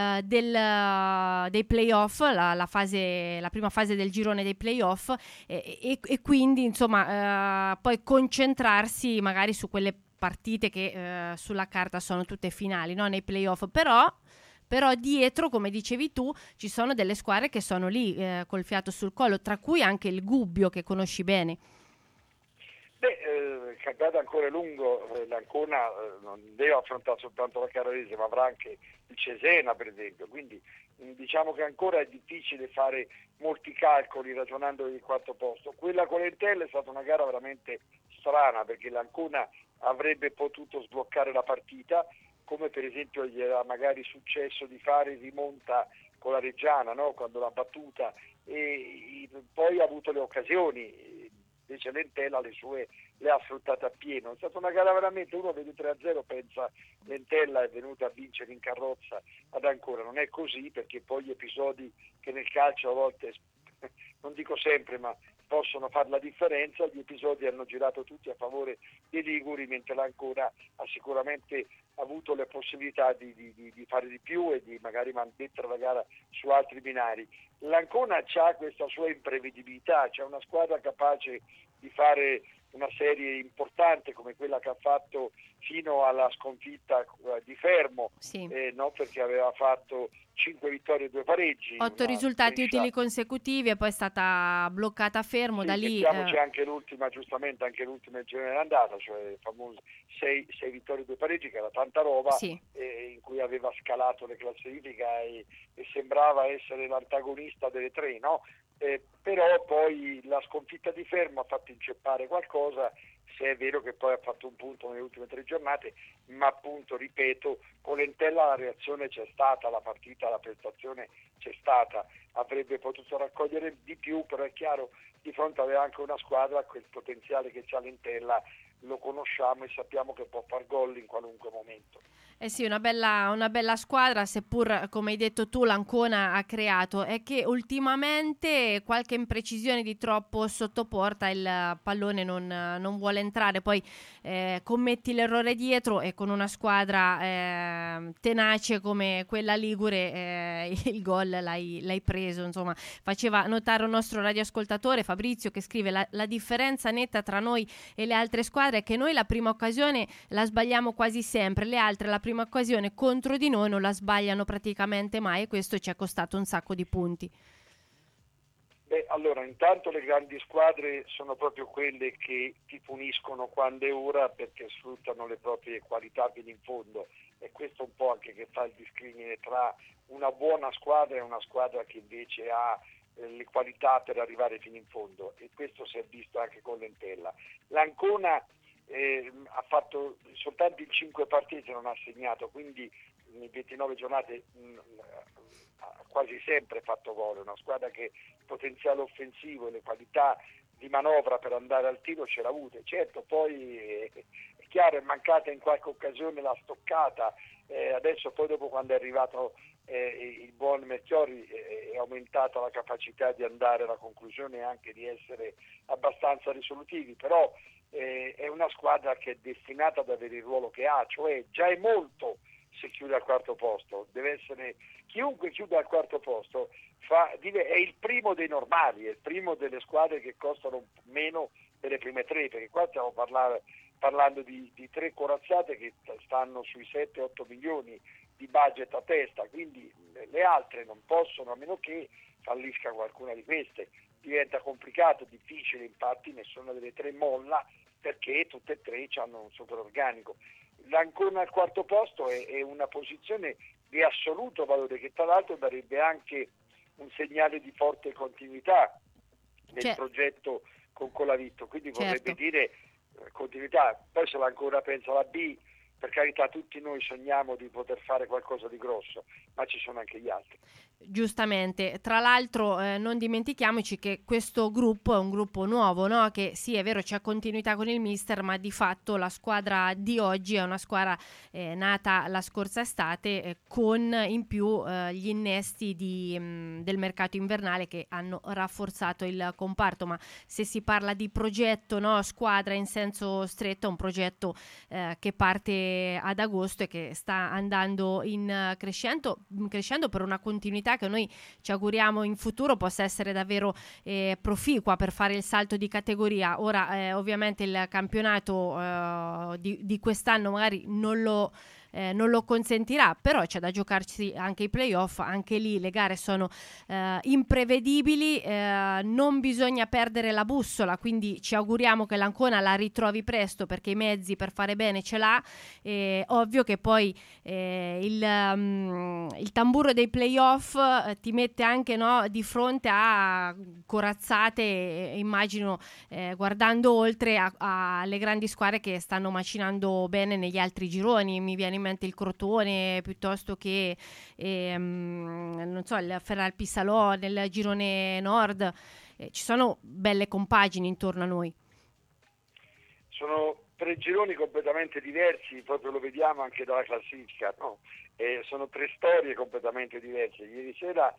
dei playoff, la prima fase del girone dei playoff, e quindi insomma poi concentrarsi magari su quelle partite che sulla carta sono tutte finali, no, nei playoff. Però dietro, come dicevi tu, ci sono delle squadre che sono lì col fiato sul collo, tra cui anche il Gubbio, che conosci bene. Il campionato ancora è lungo, l'Ancona non deve affrontare soltanto la Carrarese, ma avrà anche il Cesena, per esempio, quindi diciamo che ancora è difficile fare molti calcoli ragionando del quarto posto. Quella con l'Entella è stata una gara veramente strana, perché l'Ancona avrebbe potuto sbloccare la partita, come per esempio gli era magari successo di fare rimonta con la Reggiana, no? Quando l'ha battuta, e poi ha avuto le occasioni, invece l'Entella le sue le ha sfruttate appieno. È stata una gara veramente, uno vede 3-0 pensa l'Entella è venuta a vincere in carrozza ad Ancona, non è così, perché poi gli episodi che nel calcio a volte, non dico sempre, ma possono fare la differenza, gli episodi hanno girato tutti a favore dei liguri, mentre l'Ancona ha sicuramente avuto le possibilità di fare di più e di magari mettere la gara su altri binari. L'Ancona ha questa sua imprevedibilità, c'è una squadra capace di fare una serie importante come quella che ha fatto fino alla sconfitta di Fermo, sì. No, perché aveva fatto 5 vittorie e 2 pareggi. 8 risultati utili consecutivi e poi è stata bloccata a Fermo, sì, da lì. C'è anche l'ultima, giustamente anche l'ultima in genere andata, cioè famosi 6 vittorie e 2 pareggi, che era tanta roba, sì. In cui aveva scalato le classifiche e sembrava essere l'antagonista delle 3, no? Però poi la sconfitta di Fermo ha fatto inceppare qualcosa, se è vero che poi ha fatto un punto nelle ultime 3 giornate, ma appunto, ripeto, con l'Entella la reazione c'è stata, la partita, la prestazione c'è stata, avrebbe potuto raccogliere di più, però è chiaro, di fronte aveva anche una squadra, quel potenziale che c'ha l'Entella lo conosciamo e sappiamo che può far gol in qualunque momento. Eh sì, una bella squadra, seppur, come hai detto tu, l'Ancona ha creato. È che ultimamente qualche imprecisione di troppo sotto porta, il pallone non vuole entrare, poi commetti l'errore dietro e con una squadra tenace come quella ligure il gol l'hai preso. Insomma, faceva notare un nostro radioascoltatore, Fabrizio, che scrive: la differenza netta tra noi e le altre squadre è che noi la prima occasione la sbagliamo quasi sempre, le altre la prima occasione contro di noi non la sbagliano praticamente mai, e questo ci è costato un sacco di punti. Allora, intanto le grandi squadre sono proprio quelle che ti puniscono quando è ora, perché sfruttano le proprie qualità fino in fondo, e questo un po' anche che fa il discrimine tra una buona squadra e una squadra che invece ha le qualità per arrivare fino in fondo, e questo si è visto anche con l'Entella. L'Ancona ha fatto soltanto in 5 partite, non ha segnato, quindi in 29 giornate ha quasi sempre fatto gol. È una squadra che il potenziale offensivo e le qualità di manovra per andare al tiro ce l'ha avute. Certo, poi è chiaro, è mancata in qualche occasione la stoccata, adesso poi dopo, quando è arrivato il buon Melchiori, è aumentata la capacità di andare alla conclusione e anche di essere abbastanza risolutivi, però è una squadra che è destinata ad avere il ruolo che ha, cioè già è molto se chiude al quarto posto. Deve essere, chiunque chiude al quarto posto è il primo dei normali, è il primo delle squadre che costano meno delle prime tre, perché qua stiamo parlando di tre corazzate che stanno sui 7-8 milioni di budget a testa, quindi le altre non possono, a meno che fallisca qualcuna di queste. Diventa complicato, difficile, infatti nessuna delle tre molla, perché tutte e tre hanno un super organico. L'Ancona al quarto posto è una posizione di assoluto valore, che tra l'altro darebbe anche un segnale di forte continuità nel progetto con Colavitto, quindi vorrebbe dire continuità. Poi se l'Ancona pensa alla B, per carità, tutti noi sogniamo di poter fare qualcosa di grosso, ma ci sono anche gli altri. Giustamente, tra l'altro non dimentichiamoci che questo gruppo è un gruppo nuovo, no? Che sì, è vero, c'è continuità con il mister, ma di fatto la squadra di oggi è una squadra nata la scorsa estate, con in più gli innesti del mercato invernale che hanno rafforzato il comparto. Ma se si parla di progetto, no, squadra in senso stretto, è un progetto che parte ad agosto e che sta andando in crescendo per una continuità che noi ci auguriamo in futuro possa essere davvero proficua per fare il salto di categoria. Ora ovviamente il campionato di quest'anno magari non lo consentirà, però c'è da giocarsi anche i playoff, anche lì le gare sono imprevedibili, non bisogna perdere la bussola, quindi ci auguriamo che l'Ancona la ritrovi presto, perché i mezzi per fare bene ce l'ha. Ovvio che poi il tamburo dei playoff ti mette anche, no, di fronte a corazzate, immagino, guardando oltre alle grandi squadre che stanno macinando bene negli altri gironi. Mi viene in mente il Crotone, piuttosto che non so, il Ferral Pissalò nel girone nord. Ci sono belle compagini intorno a noi. Sono tre gironi completamente diversi, proprio lo vediamo anche dalla classifica, no? Sono tre storie completamente diverse. Ieri sera,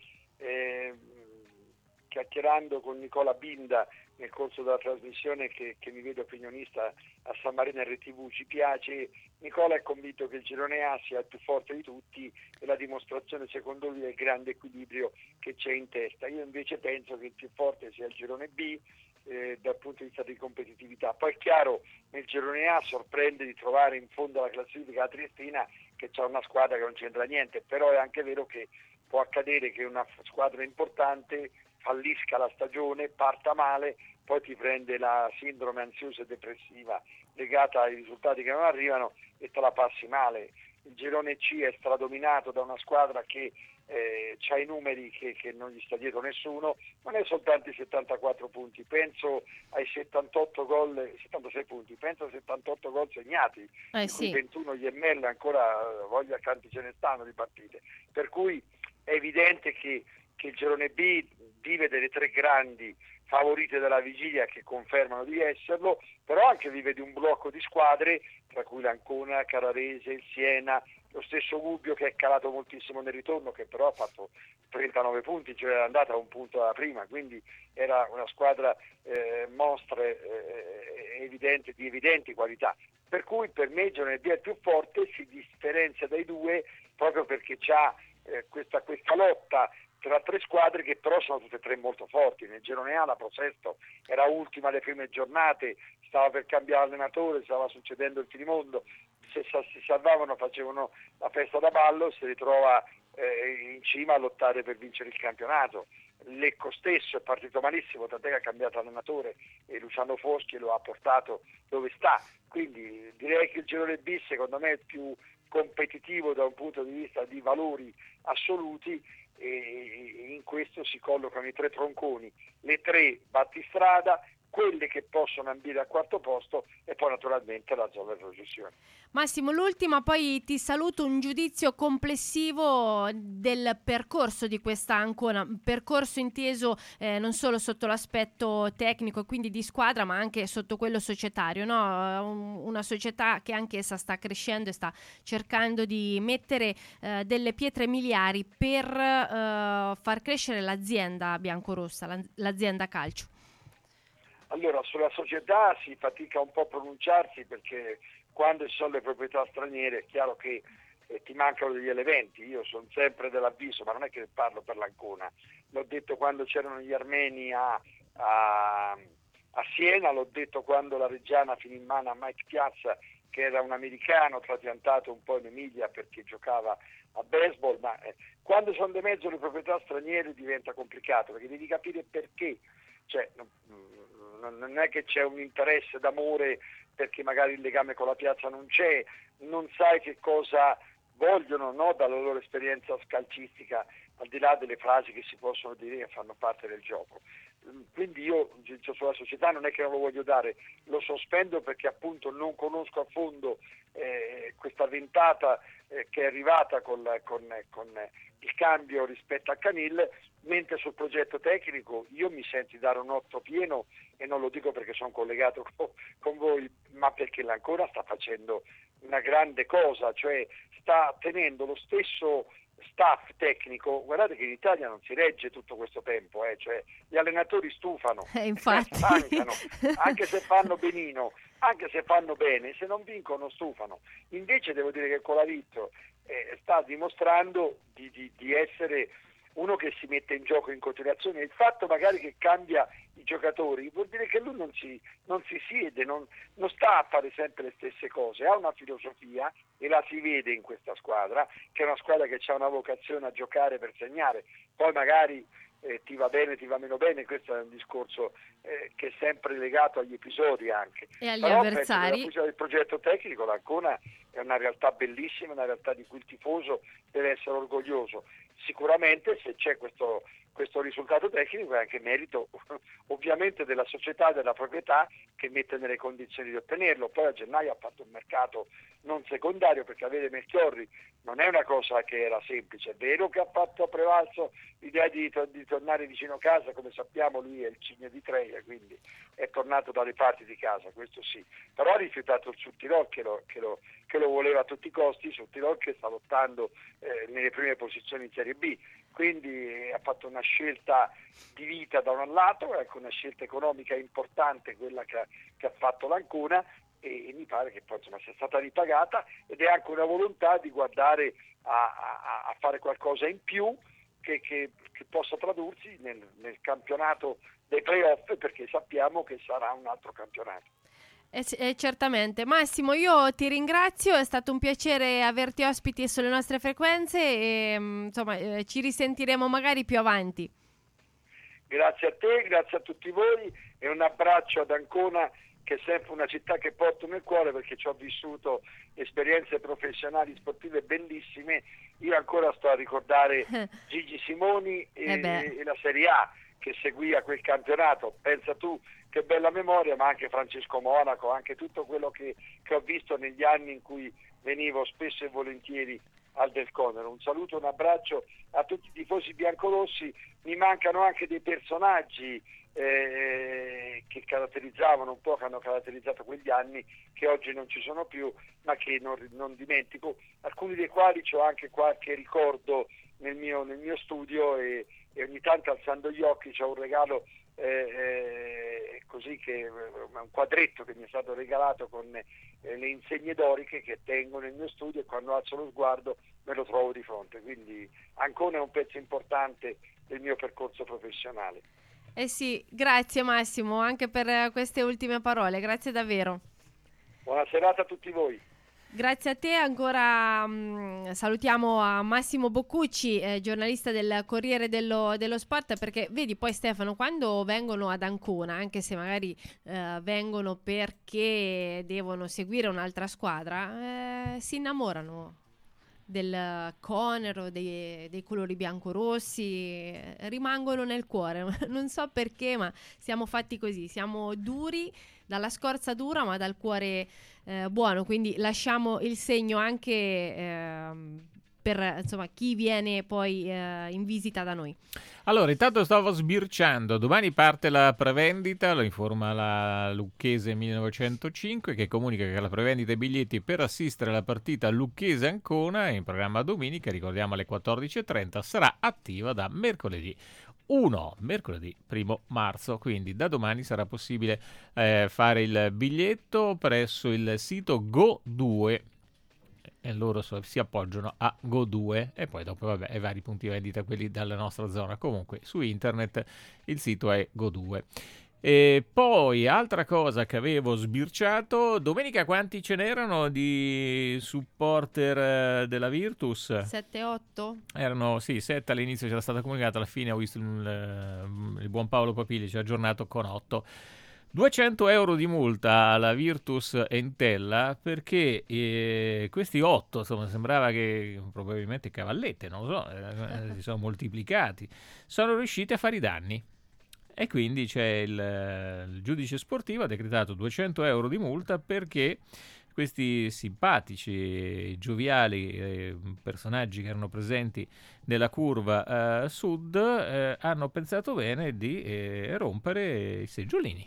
chiacchierando con Nicola Binda nel corso della trasmissione che mi vedo opinionista a San Marino RTV, ci piace, Nicola è convinto che il girone A sia il più forte di tutti, e la dimostrazione secondo lui è il grande equilibrio che c'è in testa. Io invece penso che il più forte sia il girone B, dal punto di vista di competitività. Poi è chiaro, nel girone A sorprende di trovare in fondo alla classifica la Triestina, che c'ha una squadra che non c'entra niente, però è anche vero che può accadere che una squadra importante fallisca la stagione, parta male, poi ti prende la sindrome ansiosa e depressiva legata ai risultati che non arrivano e te la passi male. Il girone C è stradominato da una squadra che c'ha i numeri che non gli sta dietro nessuno, non è soltanto i 74 punti, penso ai 78 gol, 76 punti, penso ai 78 gol segnati, di cui 21 gli ML, ancora voglia quanti ce ne stanno di partite, per cui è evidente che il girone B vive delle tre grandi favorite della vigilia che confermano di esserlo, però anche vive di un blocco di squadre, tra cui l'Ancona, Carrarese, il Siena, lo stesso Gubbio che è calato moltissimo nel ritorno, che però ha fatto 39 punti, cioè era andata a un punto dalla prima, quindi era una squadra mostra di evidenti qualità. Per cui per me il girone B è il più forte, si differenzia dai due proprio perché c'ha questa lotta tra tre squadre che però sono tutte e tre molto forti. Nel girone A la Prosesto era ultima alle prime giornate, stava per cambiare allenatore, stava succedendo il finimondo, se si salvavano facevano la festa da ballo, si ritrova in cima a lottare per vincere il campionato. Lecco stesso è partito malissimo, tant'è che ha cambiato allenatore e Luciano Foschi lo ha portato dove sta, quindi direi che il girone B secondo me è il più competitivo da un punto di vista di valori assoluti, e in questo si collocano i tre tronconi, le tre battistrada, quelle che possono ambire al quarto posto e poi naturalmente la zona di retrocessione. Massimo, l'ultima, poi ti saluto, un giudizio complessivo del percorso di questa Ancona, percorso inteso non solo sotto l'aspetto tecnico e quindi di squadra, ma anche sotto quello societario, no? Una società che anche essa sta crescendo e sta cercando di mettere delle pietre miliari per far crescere l'azienda biancorossa, l'azienda calcio. Allora, sulla società si fatica un po' a pronunciarsi, perché quando ci sono le proprietà straniere è chiaro che ti mancano degli elementi. Io sono sempre dell'avviso, ma non è che parlo per l'Ancona, l'ho detto quando c'erano gli armeni a a Siena, l'ho detto quando la Reggiana finì in mano a Mike Piazza, che era un americano trapiantato un po' in Emilia perché giocava a baseball, ma quando sono di mezzo le proprietà straniere diventa complicato, perché devi capire perché, cioè non è che c'è un interesse d'amore perché magari il legame con la piazza non c'è, non sai che cosa vogliono, no, dalla loro esperienza calcistica, al di là delle frasi che si possono dire che fanno parte del gioco. Quindi io sulla società non è che non lo voglio dare, lo sospendo perché appunto non conosco a fondo questa ventata che è arrivata con il cambio rispetto a Canil, mentre sul progetto tecnico io mi sento di dare un 8 pieno, e non lo dico perché sono collegato con voi, ma perché l'Ancona sta facendo una grande cosa, cioè sta tenendo lo stesso staff tecnico. Guardate che in Italia non si regge tutto questo tempo, cioè gli allenatori stufano, stancano, anche se fanno benino, anche se fanno bene, se non vincono stufano. Invece devo dire che Colavito sta dimostrando di essere uno che si mette in gioco in continuazione. Il fatto magari che cambia i giocatori vuol dire che lui non si siede, non sta a fare sempre le stesse cose, ha una filosofia e la si vede in questa squadra, che è una squadra che ha una vocazione a giocare per segnare. Poi magari ti va bene, ti va meno bene, questo è un discorso che è sempre legato agli episodi anche. E agli Però avversari. penso che del progetto tecnico l'Ancona è una realtà bellissima, una realtà di cui il tifoso deve essere orgoglioso. Sicuramente se c'è questo risultato tecnico è anche merito ovviamente della società e della proprietà che mette nelle condizioni di ottenerlo. Poi a gennaio ha fatto un mercato non secondario, perché avere Melchiorri non è una cosa che era semplice. È vero che ha fatto prevalso l'idea di tornare vicino a casa, come sappiamo lui è il Cigno di Treia, quindi è tornato dalle parti di casa, questo sì, però ha rifiutato il Sud-Tirol che lo voleva a tutti i costi. Il Sud-Tirol che sta lottando nelle prime posizioni in Serie B, quindi ha fatto una scelta di vita da un lato, ecco, una scelta economica importante quella che ha fatto l'Ancona, e mi pare che poi insomma sia stata ripagata, ed è anche una volontà di guardare a fare qualcosa in più che possa tradursi nel campionato dei playoff, perché sappiamo che sarà un altro campionato. Certamente. Massimo, io ti ringrazio, è stato un piacere averti ospiti sulle nostre frequenze e insomma ci risentiremo magari più avanti. Grazie a te, grazie a tutti voi, e un abbraccio ad Ancona, che è sempre una città che porto nel cuore, perché ci ho vissuto esperienze professionali sportive bellissime. Io ancora sto a ricordare Gigi Simoni e la Serie A che seguì a quel campionato. Pensa tu che bella memoria, ma anche Francesco Monaco, anche tutto quello che ho visto negli anni in cui venivo spesso e volentieri al Del Conero. Un saluto, un abbraccio a tutti i tifosi biancorossi. Mi mancano anche dei personaggi che caratterizzavano un po', che hanno caratterizzato quegli anni, che oggi non ci sono più, ma che non dimentico, alcuni dei quali ho anche qualche ricordo nel mio studio, e ogni tanto, alzando gli occhi, c'ho un regalo così, che un quadretto che mi è stato regalato con le insegne doriche che tengo nel mio studio, e quando alzo lo sguardo me lo trovo di fronte. Quindi Ancona è un pezzo importante del mio percorso professionale. Sì, grazie Massimo anche per queste ultime parole, grazie davvero. Buona serata a tutti voi. Grazie a te, ancora salutiamo a Massimo Boccucci, giornalista del Corriere dello Sport, perché vedi poi Stefano, quando vengono ad Ancona, anche se magari vengono perché devono seguire un'altra squadra, si innamorano del Conero, dei colori biancorossi, rimangono nel cuore. Non so perché, ma siamo fatti così, siamo duri, dalla scorza dura ma dal cuore buono, quindi lasciamo il segno anche per insomma chi viene poi in visita da noi. Allora, intanto stavo sbirciando, domani parte la prevendita, lo informa la Lucchese 1905, che comunica che la prevendita dei biglietti per assistere alla partita Lucchese-Ancona, in programma domenica, ricordiamo alle 14.30, sarà attiva da mercoledì 1 marzo, quindi da domani sarà possibile fare il biglietto presso il sito Go2, e loro si appoggiano a Go2, e poi dopo ai vari punti vendita, quelli dalla nostra zona. Comunque su internet il sito è Go2. E poi, altra cosa che avevo sbirciato, domenica quanti ce n'erano di supporter della Virtus? 7-8? Erano, sì, 7 all'inizio, c'era stata comunicata, alla fine ho visto il buon Paolo Papigli, ci ha aggiornato con 8. 200 euro di multa alla Virtus Entella perché questi 8, insomma, sembrava che probabilmente cavallette, non lo so, si sono moltiplicati, sono riusciti a fare i danni. E quindi c'è il giudice sportivo ha decretato 200 euro di multa perché questi simpatici, gioviali personaggi che erano presenti nella curva sud hanno pensato bene di rompere i seggiolini.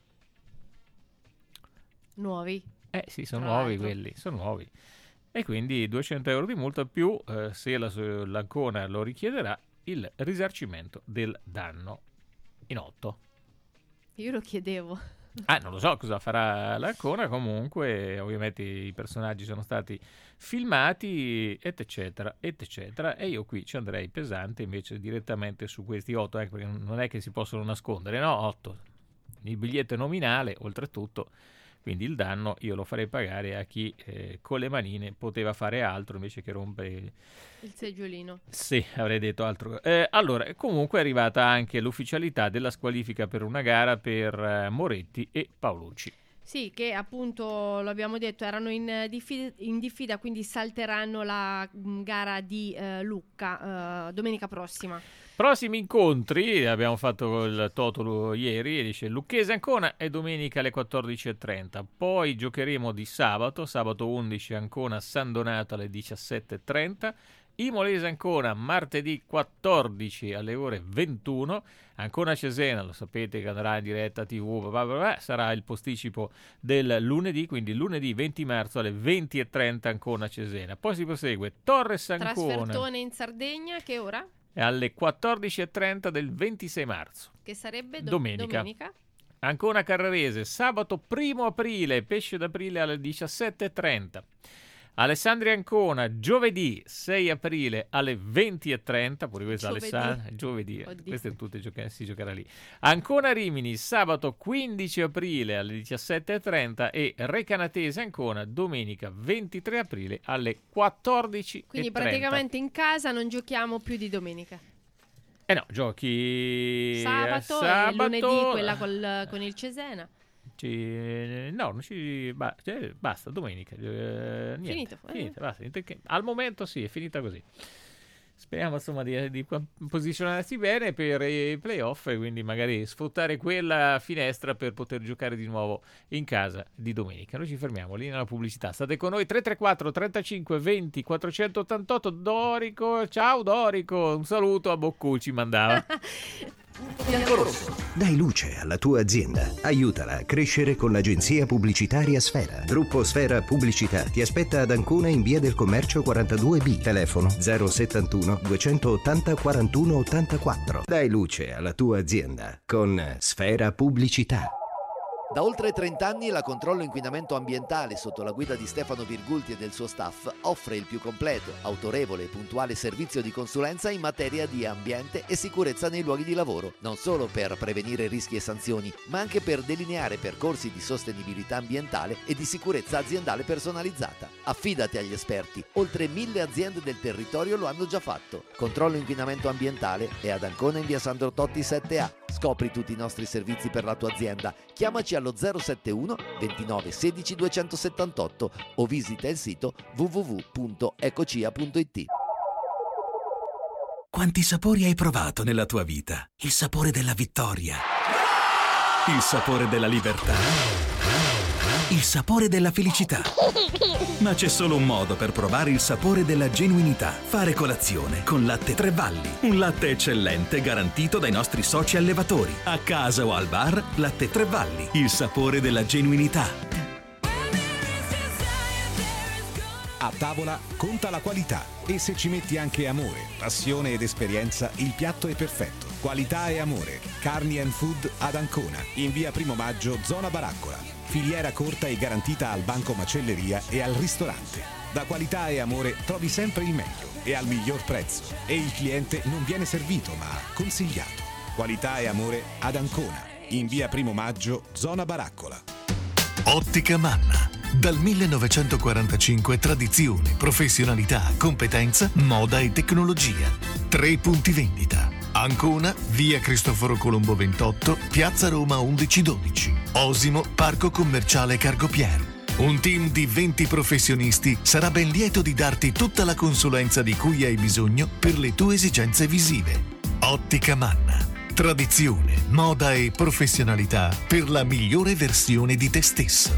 Nuovi? Sì, sono nuovi quelli, sono nuovi. E quindi 200 euro di multa più, se l'Ancona lo richiederà, il risarcimento del danno. In 8. Io lo chiedevo. Non lo so cosa farà l'Ancona, comunque ovviamente i personaggi sono stati filmati, eccetera, eccetera, e io qui ci andrei pesante invece direttamente su questi 8, perché non è che si possono nascondere, no? 8. Il biglietto è nominale, oltretutto, quindi il danno io lo farei pagare a chi con le manine poteva fare altro invece che rompere il seggiolino. Sì, avrei detto altro. Allora, comunque è arrivata anche l'ufficialità della squalifica per una gara per Moretti e Paolucci. Sì, che appunto, lo abbiamo detto, erano in diffida, quindi salteranno la gara di Lucca domenica prossima. Prossimi incontri, abbiamo fatto il totolo ieri, dice Lucchese Ancona è domenica alle 14.30, poi giocheremo di sabato 11 Ancona San Donato alle 17.30, Imolese Ancona martedì 14 alle ore 21, Ancona Cesena, lo sapete che andrà in diretta TV, sarà il posticipo del lunedì, quindi lunedì 20 marzo alle 20.30 Ancona Cesena, poi si prosegue Torres Ancona. Trasfertone in Sardegna, che ora? Alle 14.30 del 26 marzo. Che sarebbe domenica. Ancona Carrarese, sabato 1 aprile, pesce d'aprile alle 17.30. Alessandria Ancona, giovedì 6 aprile alle 20.30, pure questa Alessandria, giovedì, queste tutte si giocherà lì. Ancona Rimini, sabato 15 aprile alle 17.30 e Recanatese Ancona, domenica 23 aprile alle 14.30. Quindi praticamente in casa non giochiamo più di domenica. No, giochi sabato e lunedì quella con il Cesena. Basta, domenica. Niente, finito. Basta. Al momento sì, è finita così. Speriamo insomma di posizionarsi bene per i playoff e quindi magari sfruttare quella finestra per poter giocare di nuovo in casa di domenica. Noi ci fermiamo lì nella pubblicità. State con noi 334 35 20 488. Dorico, ciao Dorico, un saluto a Boccucci mandava. Biancorosso. Dai luce alla tua azienda. Aiutala a crescere con l'agenzia pubblicitaria Sfera. Gruppo Sfera Pubblicità ti aspetta ad Ancona in via del Commercio 42B. Telefono 071 280 41 84. Dai luce alla tua azienda con Sfera Pubblicità. Da oltre 30 anni la Controllo Inquinamento Ambientale, sotto la guida di Stefano Virgulti e del suo staff, offre il più completo, autorevole e puntuale servizio di consulenza in materia di ambiente e sicurezza nei luoghi di lavoro, non solo per prevenire rischi e sanzioni, ma anche per delineare percorsi di sostenibilità ambientale e di sicurezza aziendale personalizzata. Affidati agli esperti, oltre 1000 aziende del territorio lo hanno già fatto. Controllo Inquinamento Ambientale è ad Ancona in via Sandro Totti 7A. Scopri tutti i nostri servizi per la tua azienda. Chiamaci allo 071 29 16 278 o visita il sito www.ecocia.it. Quanti sapori hai provato nella tua vita? Il sapore della vittoria, il sapore della libertà, il sapore della felicità. Ma c'è solo un modo per provare il sapore della genuinità. Fare colazione con Latte Tre Valli. Un latte eccellente garantito dai nostri soci allevatori. A casa o al bar, Latte Tre Valli. Il sapore della genuinità. A tavola conta la qualità e se ci metti anche amore, passione ed esperienza, il piatto è perfetto. Qualità e amore. Carni and Food ad Ancona, in via Primo Maggio, zona Baraccola. Filiera corta e garantita al banco macelleria e al ristorante. Da Qualità e Amore trovi sempre il meglio e al miglior prezzo. E il cliente non viene servito ma consigliato. Qualità e Amore ad Ancona. in via Primo Maggio, zona Baraccola. Ottica Manna. Dal 1945 tradizione, professionalità, competenza, moda e tecnologia. 3 punti vendita. Ancona, via Cristoforo Colombo 28, piazza Roma 1112. Osimo, parco commerciale Cargopier. Un team di 20 professionisti sarà ben lieto di darti tutta la consulenza di cui hai bisogno per le tue esigenze visive. Ottica Manna. Tradizione, moda e professionalità per la migliore versione di te stesso.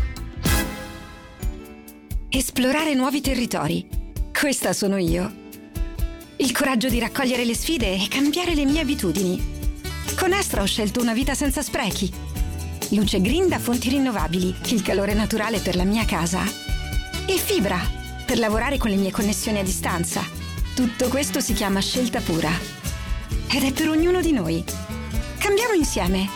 Esplorare nuovi territori. Questa sono io. Il coraggio di raccogliere le sfide e cambiare le mie abitudini. Con Astra ho scelto una vita senza sprechi. Luce green da fonti rinnovabili, il calore naturale per la mia casa. E fibra, per lavorare con le mie connessioni a distanza. Tutto questo si chiama scelta pura. Ed è per ognuno di noi. Cambiamo insieme.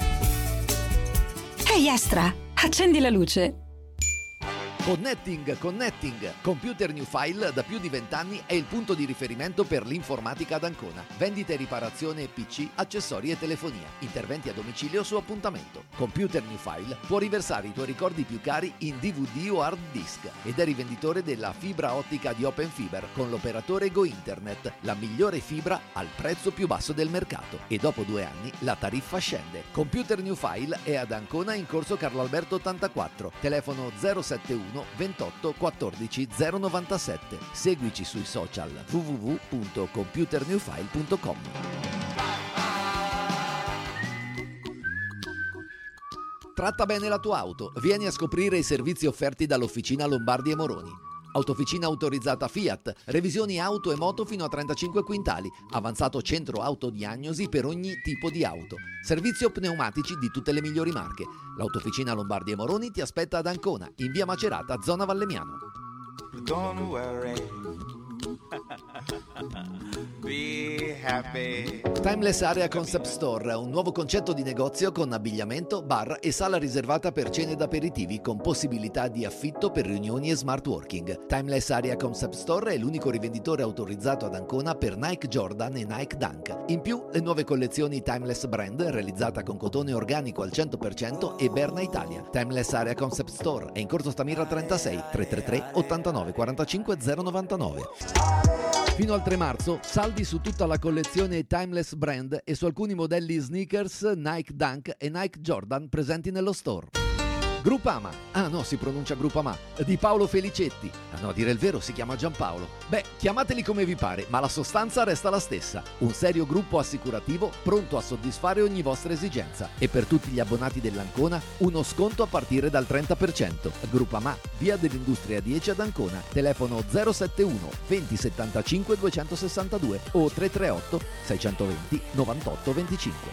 Ehi Astra, accendi la luce. Connecting. Computer New File da più di 20 anni è il punto di riferimento per l'informatica ad Ancona. Vendita e riparazione PC, accessori e telefonia. Interventi a domicilio su appuntamento. Computer New File può riversare i tuoi ricordi più cari in DVD o hard disk ed è rivenditore della fibra ottica di Open Fiber con l'operatore Go Internet, la migliore fibra al prezzo più basso del mercato. E dopo 2 anni la tariffa scende. Computer New File è ad Ancona in corso Carlo Alberto 84, telefono 071 28 14 097. Seguici sui social www.computernewfile.com. Tratta bene la tua auto. Vieni a scoprire i servizi offerti dall'Officina Lombardi e Moroni. Autofficina autorizzata Fiat, revisioni auto e moto fino a 35 quintali, avanzato centro autodiagnosi per ogni tipo di auto, servizio pneumatici di tutte le migliori marche. L'Autofficina Lombardi e Moroni ti aspetta ad Ancona, in via Macerata, zona Vallemmiano. Don't worry. Be happy. Timeless Area Concept Store, un nuovo concetto di negozio con abbigliamento, bar e sala riservata per cene ed aperitivi con possibilità di affitto per riunioni e smart working. Timeless Area Concept Store è l'unico rivenditore autorizzato ad Ancona per Nike Jordan e Nike Dunk. In più, le nuove collezioni Timeless Brand, realizzata con cotone organico al 100% e Berna Italia. Timeless Area Concept Store è in corso Stamira 36 333 89 45 099. Fino al 3 marzo, saldi su tutta la collezione Timeless Brand e su alcuni modelli sneakers Nike Dunk e Nike Jordan presenti nello store. Groupama, si pronuncia Groupama, di Paolo Felicetti. A dire il vero si chiama Giampaolo. Chiamateli come vi pare, ma la sostanza resta la stessa. Un serio gruppo assicurativo pronto a soddisfare ogni vostra esigenza. E per tutti gli abbonati dell'Ancona, uno sconto a partire dal 30%. Groupama, via dell'Industria 10 ad Ancona. Telefono 071 2075 262 o 338 620 98 25.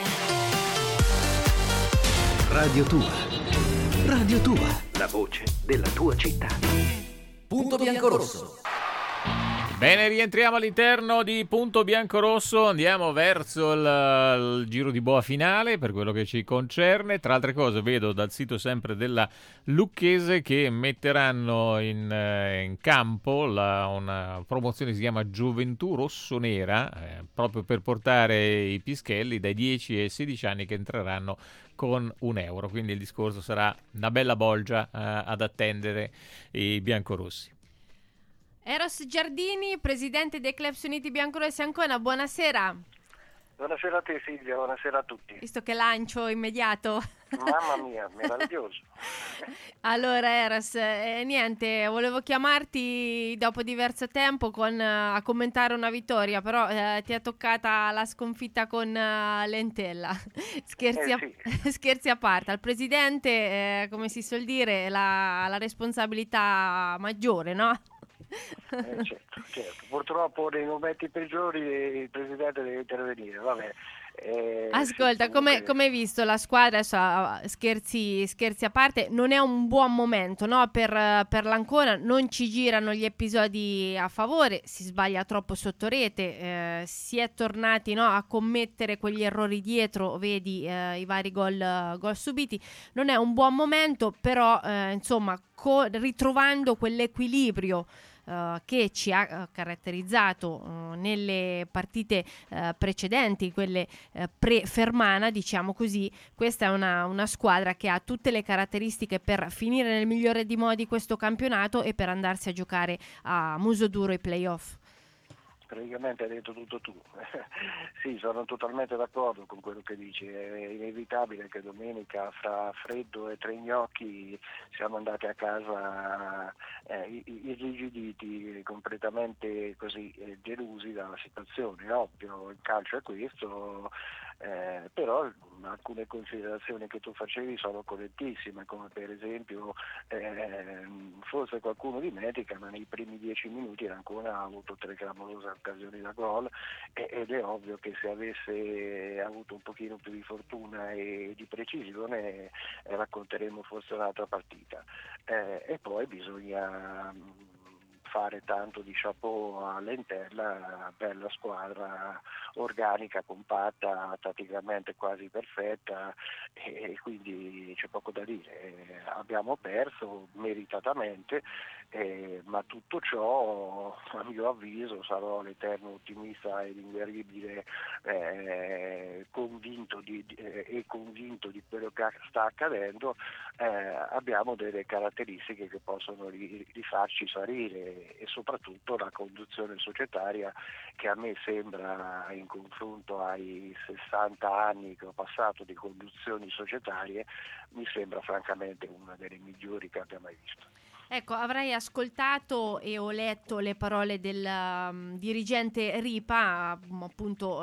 Radio Tua, la voce della tua città. Punto Biancorosso. Bene, rientriamo all'interno di Punto Biancorosso, andiamo verso il giro di boa finale per quello che ci concerne. Tra altre cose vedo dal sito sempre della Lucchese che metteranno in campo una promozione che si chiama Gioventù Rossonera, proprio per portare i pischelli dai 10 ai 16 anni che entreranno con €1, quindi il discorso sarà una bella bolgia ad attendere i biancorossi. Eros Giardini, presidente dei Clubs Uniti Biancorossi Ancona, buonasera. Buonasera a te Silvia, buonasera a tutti. Visto che lancio immediato. Mamma mia, meraviglioso. Allora Eros, niente, volevo chiamarti dopo diverso tempo a commentare una vittoria, però ti è toccata la sconfitta con l'Entella. Scherzi a parte, al presidente, come si suol dire, la responsabilità maggiore, no? Certo. Purtroppo nei momenti peggiori il presidente deve intervenire, vabbè. Ascolta, come hai visto la squadra? Adesso, scherzi a parte, non è un buon momento, no? Per l'Ancona non ci girano gli episodi a favore, si sbaglia troppo sotto rete, si è tornati, no, a commettere quegli errori dietro, vedi i vari gol subiti. Non è un buon momento, però insomma ritrovando quell'equilibrio che ci ha caratterizzato nelle partite precedenti, quelle pre-Fermana, diciamo così. Questa è una squadra che ha tutte le caratteristiche per finire nel migliore di modi questo campionato e per andarsi a giocare a muso duro i playoff. Praticamente hai detto tutto tu. Sì, sono totalmente d'accordo con quello che dici. È inevitabile che domenica, fra freddo e tre gnocchi, siamo andati a casa irrigiditi, completamente così delusi dalla situazione. Ovvio, il calcio è questo, però alcune considerazioni che tu facevi sono correttissime, come per esempio forse qualcuno dimentica, ma nei primi 10 minuti l'Ancona ha avuto 3 clamorose occasioni da gol, ed è ovvio che se avesse avuto un pochino più di fortuna e di precisione racconteremo forse un'altra partita. E poi bisogna fare tanto di chapeau all'Entella, bella squadra organica, compatta, tatticamente quasi perfetta, e quindi c'è poco da dire. Abbiamo perso meritatamente, ma tutto ciò, a mio avviso, sarò l'eterno ottimista ed ingueribile, convinto di quello che sta accadendo. Abbiamo delle caratteristiche che possono rifarci salire, e soprattutto la conduzione societaria, che a me sembra, in confronto ai 60 anni che ho passato di conduzioni societarie, mi sembra francamente una delle migliori che abbia mai visto. Ecco, avrei ascoltato e ho letto le parole del dirigente Ripa, appunto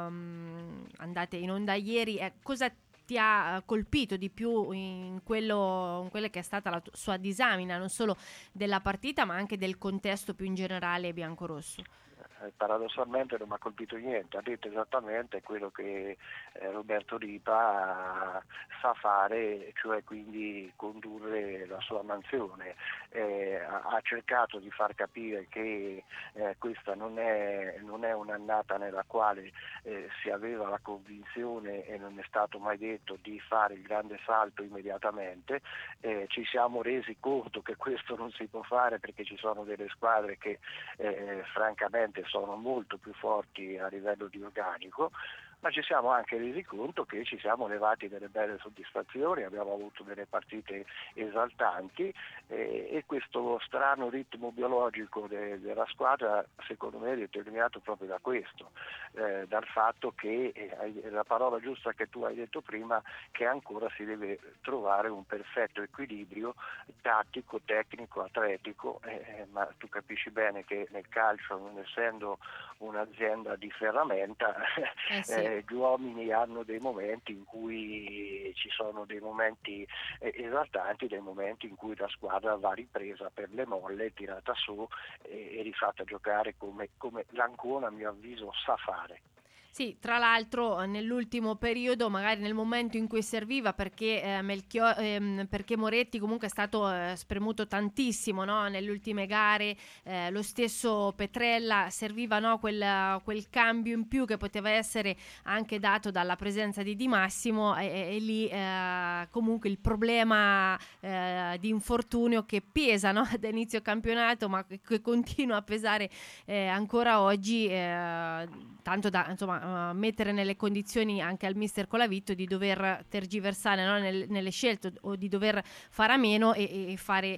andate in onda ieri. Cosa ti ha colpito di più in quella che è stata la sua disamina, non solo della partita ma anche del contesto più in generale biancorosso? Paradossalmente non mi ha colpito niente, ha detto esattamente quello che Roberto Ripa sa fare, cioè quindi condurre la sua mansione. Ha cercato di far capire che questa non è un'annata nella quale si aveva la convinzione, e non è stato mai detto, di fare il grande salto immediatamente. Ci siamo resi conto che questo non si può fare, perché ci sono delle squadre che francamente sono molto più forti a livello di organico, ma ci siamo anche resi conto che ci siamo levati delle belle soddisfazioni, abbiamo avuto delle partite esaltanti, e questo strano ritmo biologico della squadra secondo me è determinato proprio da questo, dal fatto che la parola giusta che tu hai detto prima, che ancora si deve trovare un perfetto equilibrio tattico, tecnico, atletico, ma tu capisci bene che nel calcio, non essendo un'azienda di ferramenta, sì. Gli uomini hanno dei momenti in cui ci sono dei momenti esaltanti, dei momenti in cui la squadra va ripresa per le molle, tirata su e rifatta giocare come l'Ancona, a mio avviso, sa fare. Sì, tra l'altro nell'ultimo periodo, magari nel momento in cui serviva, perché perché Moretti comunque è stato spremuto tantissimo, no? Nelle ultime gare, lo stesso Petrella, serviva, no? quel cambio in più che poteva essere anche dato dalla presenza di Di Massimo, e lì comunque il problema di infortunio che pesa, no? Da inizio campionato, ma che continua a pesare ancora oggi, tanto da insomma mettere nelle condizioni anche al mister Colavitto di dover tergiversare, no? nelle scelte, o di dover fare a meno e fare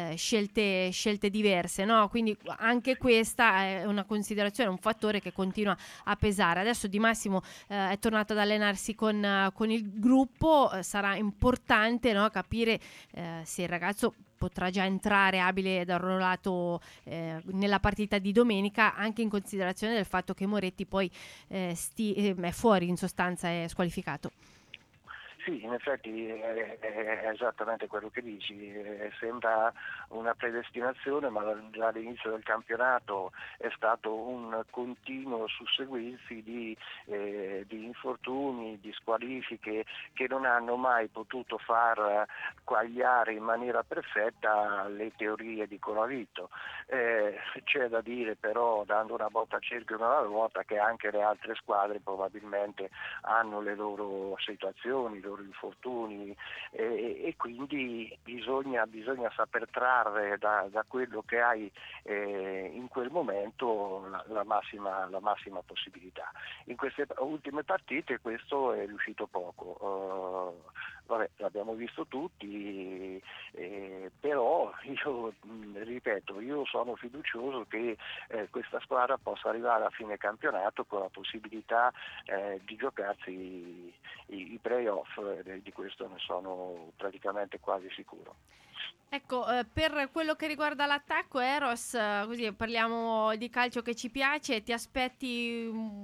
scelte diverse, no? Quindi anche questa è una considerazione, un fattore che continua a pesare. Adesso Di Massimo è tornato ad allenarsi con il gruppo, sarà importante, no? Capire se il ragazzo potrà già entrare abile ed arruolato nella partita di domenica, anche in considerazione del fatto che Moretti poi è fuori, in sostanza è squalificato. Sì, in effetti è esattamente quello che dici, sembra una predestinazione, ma dall'inizio del campionato è stato un continuo susseguirsi di infortuni, di squalifiche che non hanno mai potuto far quagliare in maniera perfetta le teorie di Colavitto. C'è da dire però, dando una botta al cerchio e una alla ruota, che anche le altre squadre probabilmente hanno le loro situazioni, i loro loro infortuni e quindi bisogna saper trarre da quello che hai in quel momento la massima possibilità. In queste ultime partite questo è riuscito poco. L'abbiamo visto tutti, però io ripeto, io sono fiducioso che questa squadra possa arrivare a fine campionato con la possibilità di giocarsi i play-off, di questo ne sono praticamente quasi sicuro. Ecco, per quello che riguarda l'attacco, Eros, così parliamo di calcio che ci piace, ti aspetti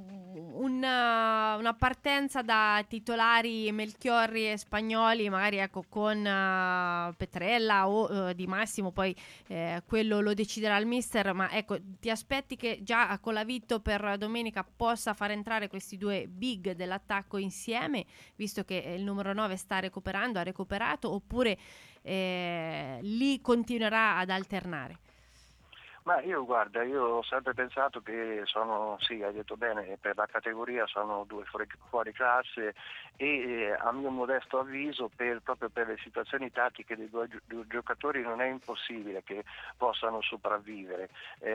una partenza da titolari Melchiorri e Spagnoli, magari ecco con Petrella o Di Massimo, poi quello lo deciderà il mister, ma ecco, ti aspetti che già con la Vitto per domenica possa far entrare questi due big dell'attacco insieme, visto che il numero 9 sta recuperando, ha recuperato, oppure lì continuerà ad alternare? Ma io ho sempre pensato che hai detto bene, per la categoria sono due fuori classe e a mio modesto avviso proprio per le situazioni tattiche dei due giocatori non è impossibile che possano sopravvivere.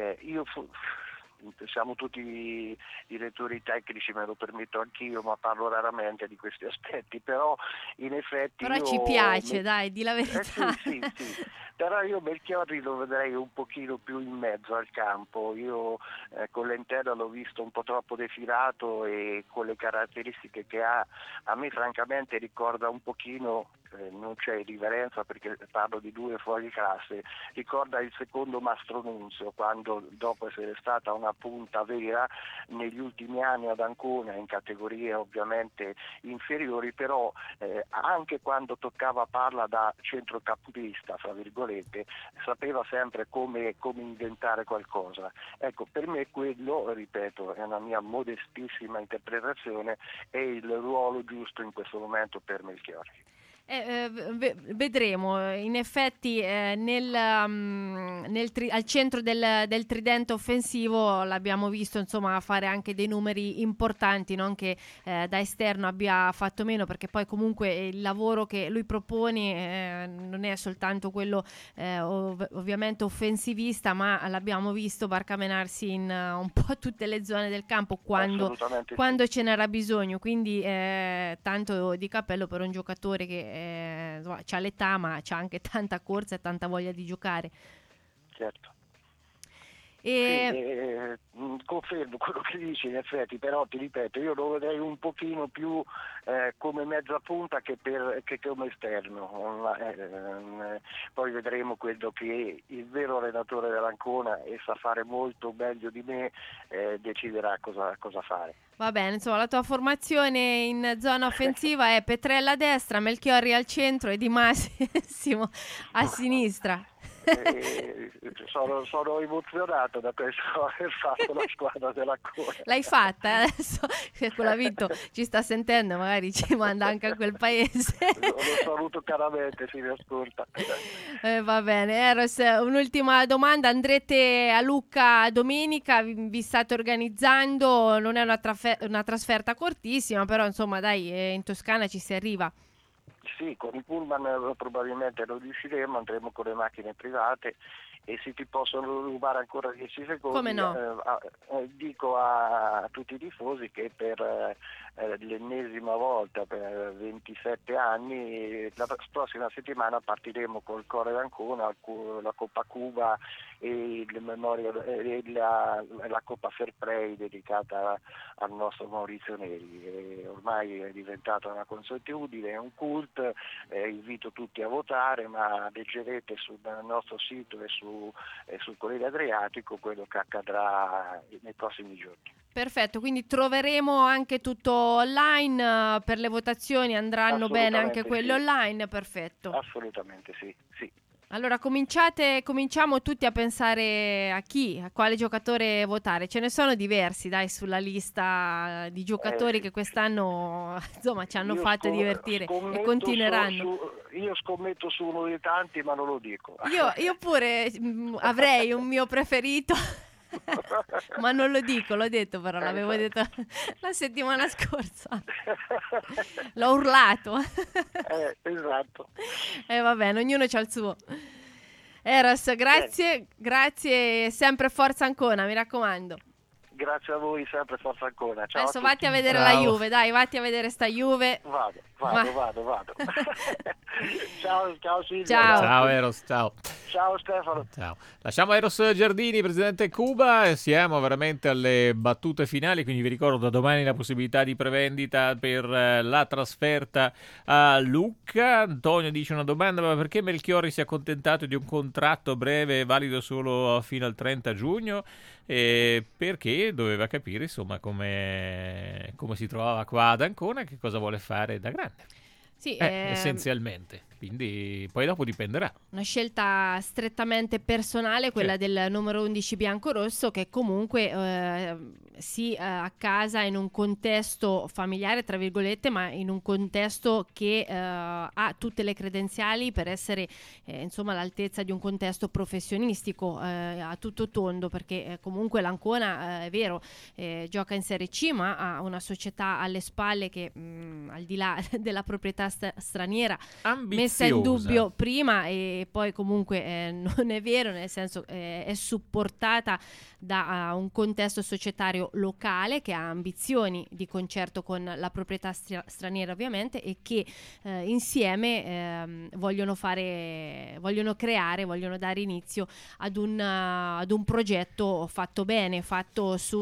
Siamo tutti direttori tecnici, me lo permetto anch'io, ma parlo raramente di questi aspetti, però in effetti ci piace, dai, di la verità. Sì. Però io Melchiorri lo vedrei un pochino più in mezzo al campo. Io con l'Entella l'ho visto un po' troppo defilato e con le caratteristiche che ha, a me francamente ricorda un pochino, non c'è riverenza perché parlo di due fuori classe, ricorda il secondo Mastro Nunzio, quando dopo essere stata una punta vera negli ultimi anni ad Ancona in categorie ovviamente inferiori, però anche quando toccava palla da centrocampista, fra virgolette, sapeva sempre come inventare qualcosa. Ecco, per me quello, ripeto, è una mia modestissima interpretazione, è il ruolo giusto in questo momento per Melchiorri. Vedremo, in effetti al centro del tridente offensivo l'abbiamo visto insomma fare anche dei numeri importanti, non che da esterno abbia fatto meno, perché poi comunque il lavoro che lui propone non è soltanto quello ovviamente offensivista, ma l'abbiamo visto barcamenarsi in un po' tutte le zone del campo quando ce n'era bisogno, quindi tanto di cappello per un giocatore che c'ha l'età, ma c'ha anche tanta corsa e tanta voglia di giocare. Certo. Confermo quello che dici in effetti, però ti ripeto, io lo vedrei un pochino più come mezza punta che come esterno. Poi vedremo quello che il vero allenatore dell'Ancona, e sa fare molto meglio di me, deciderà cosa fare. Va bene, insomma, la tua formazione in zona offensiva è Petrella a destra, Melchiorri al centro e Di Massimo a sinistra. Sono emozionato da questo aver fatto la squadra dell'Ancona. L'hai fatta, adesso che con la Vitto ci sta sentendo, magari ci manda anche a quel paese. Lo saluto caramente, si mi ascolta. Va bene, Eros, un'ultima domanda: andrete a Lucca domenica, vi state organizzando, non è una trasferta cortissima, però insomma dai, in Toscana ci si arriva. Sì, con i pullman probabilmente non riusciremo, andremo con le macchine private, e se ti possono rubare ancora 10 secondi, come no? Dico a tutti i tifosi che per l'ennesima volta, per 27 anni, la prossima settimana partiremo col Cuore d'Ancona, la Coppa Cuba e la Coppa Fair Play dedicata al nostro Maurizio Neri. Ormai è diventata una consuetudine, è un cult, invito tutti a votare, ma leggerete sul nostro sito e sul Corriere Adriatico quello che accadrà nei prossimi giorni. Perfetto, quindi troveremo anche tutto online, per le votazioni andranno bene anche quelle online, perfetto. Assolutamente sì. Allora cominciamo tutti a pensare a quale giocatore votare. Ce ne sono diversi, dai, sulla lista di giocatori che quest'anno insomma ci hanno fatto divertire e continueranno. Io scommetto su uno dei tanti, ma non lo dico. Io pure avrei un mio preferito. Ma non lo dico, l'ho detto però, l'avevo detto la settimana scorsa. L'ho urlato. Esatto. Va bene, ognuno c'ha il suo. Eros, grazie, sempre forza Ancona, mi raccomando. Grazie a voi, sempre forza Ancona. Ciao. Adesso vatti a vedere la Juve, dai, vatti a vedere sta Juve. Vado. Ciao Silvia. Ciao Eros, ciao. Ciao Stefano. Ciao. Lasciamo Eros Giardini, presidente Cuba, e siamo veramente alle battute finali, quindi vi ricordo da domani la possibilità di prevendita per la trasferta a Lucca. Antonio dice una domanda: ma perché Melchiorri si è accontentato di un contratto breve valido solo fino al 30 giugno? Perché doveva capire insomma come si trovava qua ad Ancona, che cosa vuole fare da grande. Sì, essenzialmente, quindi poi dopo dipenderà. Una scelta strettamente personale, quella del numero 11 biancorosso, che comunque si accasa in un contesto familiare, tra virgolette, ma in un contesto che ha tutte le credenziali per essere insomma all'altezza di un contesto professionistico a tutto tondo, perché comunque l'Ancona è vero, gioca in Serie C, ma ha una società alle spalle che al di là della proprietà straniera messa in dubbio prima e poi comunque non è vero, nel senso è supportata da un contesto societario locale che ha ambizioni di concerto con la proprietà straniera ovviamente, e che insieme vogliono dare inizio ad un progetto fatto bene, fatto su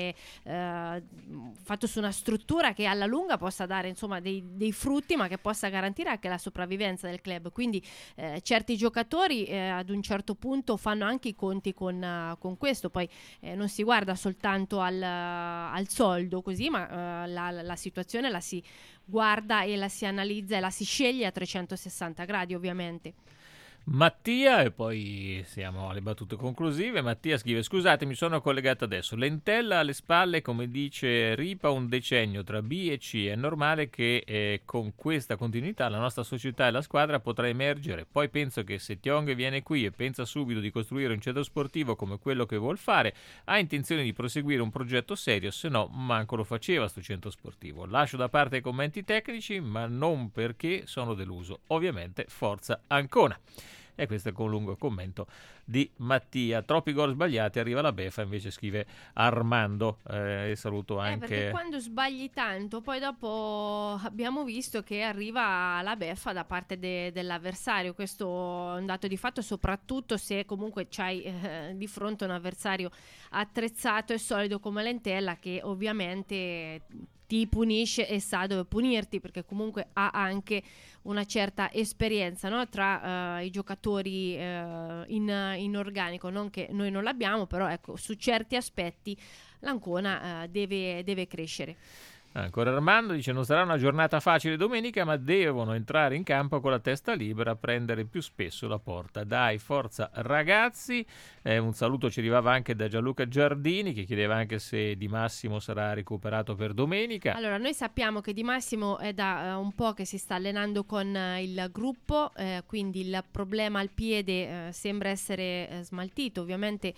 una struttura che alla lunga possa dare insomma dei frutti, ma che possa garantire anche la sopravvivenza del club. Quindi certi giocatori ad un certo punto fanno anche i conti con questo. Poi non si guarda soltanto al soldo così, ma la situazione la si guarda e la si analizza e la si sceglie a 360 gradi ovviamente. Mattia, e poi siamo alle battute conclusive. Mattia scrive: scusate, mi sono collegato adesso. Lentella alle spalle, come dice Ripa, un decennio tra B e C. È normale che con questa continuità la nostra società e la squadra potrà emergere. Poi penso che se Tiong viene qui e pensa subito di costruire un centro sportivo come quello che vuol fare, ha intenzione di proseguire un progetto serio, se no manco lo faceva sto centro sportivo. Lascio da parte i commenti tecnici, ma non perché sono deluso. Ovviamente forza Ancona. E questo è un lungo commento di Mattia. Troppi gol sbagliati, arriva la beffa, invece scrive Armando. E saluto anche... perché quando sbagli tanto, poi dopo abbiamo visto che arriva la beffa da parte dell'avversario. Questo è un dato di fatto, soprattutto se comunque c'hai di fronte un avversario attrezzato e solido come Lentella, che ovviamente ti punisce e sa dove punirti, perché comunque ha anche una certa esperienza, no? Tra i giocatori in organico, non che noi non l'abbiamo, però ecco, su certi aspetti l'Ancona deve crescere. Ancora Armando dice: non sarà una giornata facile domenica, ma devono entrare in campo con la testa libera, prendere più spesso la porta. Dai, forza ragazzi. Un saluto ci arrivava anche da Gianluca Giardini, che chiedeva anche se Di Massimo sarà recuperato per domenica. Allora, noi sappiamo che Di Massimo è da un po' che si sta allenando con il gruppo, quindi il problema al piede sembra essere smaltito. Ovviamente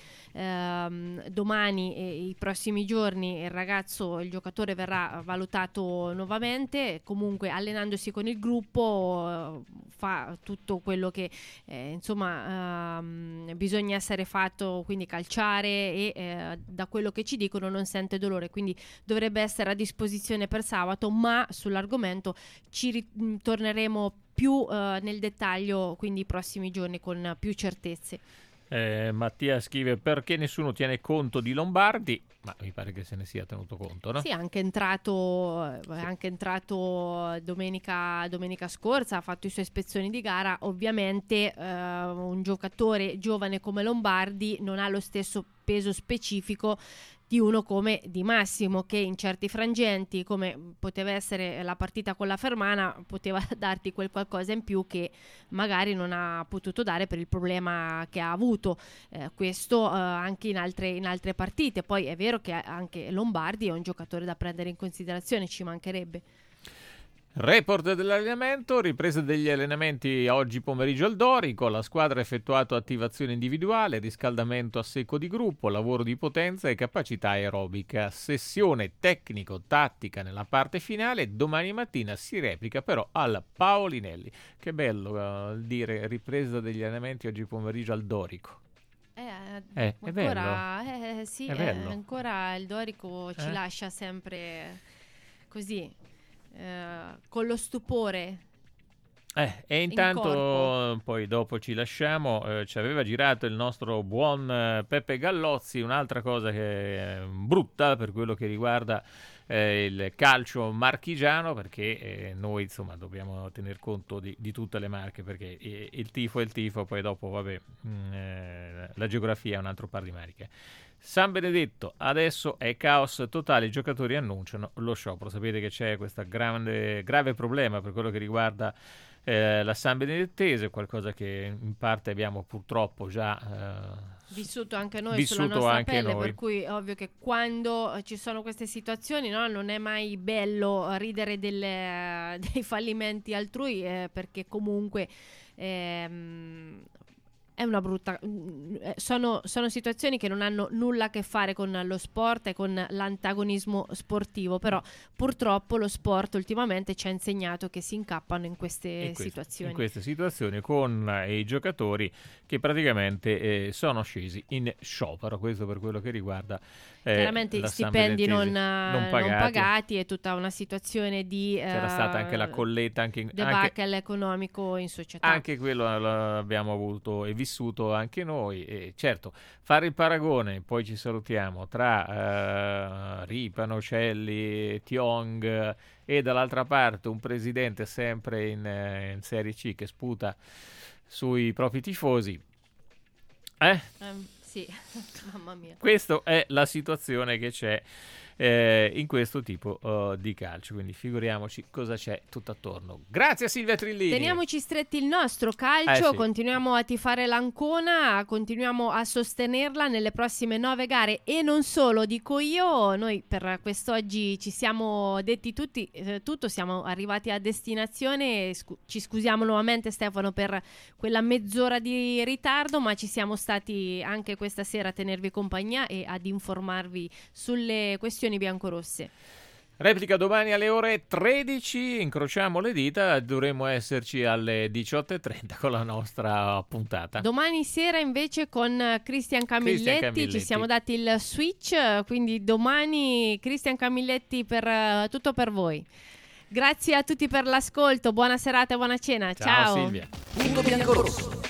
domani e i prossimi giorni il giocatore verrà valutato nuovamente. Comunque allenandosi con il gruppo fa tutto quello che bisogna essere fatto, quindi calciare, e da quello che ci dicono non sente dolore, quindi dovrebbe essere a disposizione per sabato, ma sull'argomento ci ritorneremo più nel dettaglio, quindi i prossimi giorni, con più certezze. Mattia scrive: perché nessuno tiene conto di Lombardi? Ma mi pare che se ne sia tenuto conto, no? Sì, è anche entrato domenica scorsa, ha fatto le sue ispezioni di gara. Ovviamente un giocatore giovane come Lombardi non ha lo stesso peso specifico di uno come Di Massimo, che in certi frangenti, come poteva essere la partita con la Fermana, poteva darti quel qualcosa in più che magari non ha potuto dare per il problema che ha avuto, questo anche in altre partite. Poi è vero che anche Lombardi è un giocatore da prendere in considerazione, ci mancherebbe. Report dell'allenamento, ripresa degli allenamenti oggi pomeriggio al Dorico, la squadra ha effettuato attivazione individuale, riscaldamento a secco di gruppo, lavoro di potenza e capacità aerobica, sessione tecnico-tattica nella parte finale, domani mattina si replica però al Paolinelli. Che bello dire ripresa degli allenamenti oggi pomeriggio al Dorico. È ancora, bello. Sì, è bello. Ancora il Dorico ci lascia sempre così. Con lo stupore e intanto poi dopo ci lasciamo, ci aveva girato il nostro buon Peppe Gallozzi un'altra cosa che è brutta per quello che riguarda il calcio marchigiano, perché noi insomma dobbiamo tener conto di tutte le marche, perché il tifo è il tifo, poi dopo vabbè la geografia è un altro par di maniche. San Benedetto adesso è caos totale, i giocatori annunciano lo sciopero. Sapete che c'è questo grave problema per quello che riguarda la San Benedettese, qualcosa che in parte abbiamo purtroppo già vissuto anche noi sulla nostra pelle, per cui è ovvio che quando ci sono queste situazioni, no, non è mai bello ridere dei fallimenti altrui, perché comunque è una brutta sono situazioni che non hanno nulla a che fare con lo sport e con l'antagonismo sportivo, però purtroppo lo sport ultimamente ci ha insegnato che si incappano in queste situazioni con i giocatori che praticamente sono scesi in sciopero. Questo per quello che riguarda chiaramente gli stipendi non pagati e tutta una situazione di c'era stata anche la colletta, debacle economico in società. Anche quello l'abbiamo avuto e vissuto anche noi, e certo fare il paragone, poi ci salutiamo, tra Ripa, Nocelli, Tiong e dall'altra parte un presidente sempre in Serie C che sputa sui propri tifosi. Sì, mamma mia. Questa è la situazione che c'è in questo tipo di calcio, quindi figuriamoci cosa c'è tutto attorno. Grazie a Silvia Trillini. Teniamoci stretti il nostro calcio, sì. Continuiamo a tifare l'Ancona, continuiamo a sostenerla nelle prossime 9 gare e non solo, dico io. Noi per quest'oggi ci siamo detti tutto, siamo arrivati a destinazione, ci scusiamo nuovamente Stefano per quella mezz'ora di ritardo, ma ci siamo stati anche questa sera a tenervi compagnia e ad informarvi sulle questioni biancorosse. Replica domani alle ore 13, incrociamo le dita, dovremmo esserci alle 18:30 con la nostra puntata. Domani sera invece con Cristian Camilletti ci siamo dati il switch, quindi domani Cristian Camilletti per tutto per voi. Grazie a tutti per l'ascolto, buona serata e buona cena. Ciao Silvia. Punto biancorosso.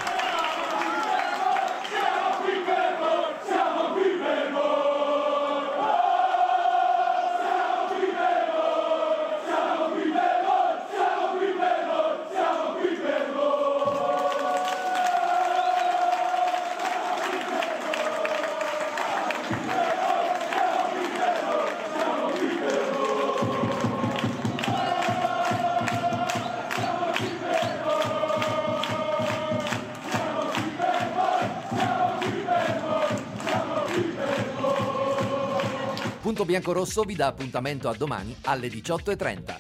Punto Biancorosso vi dà appuntamento a domani alle 18:30.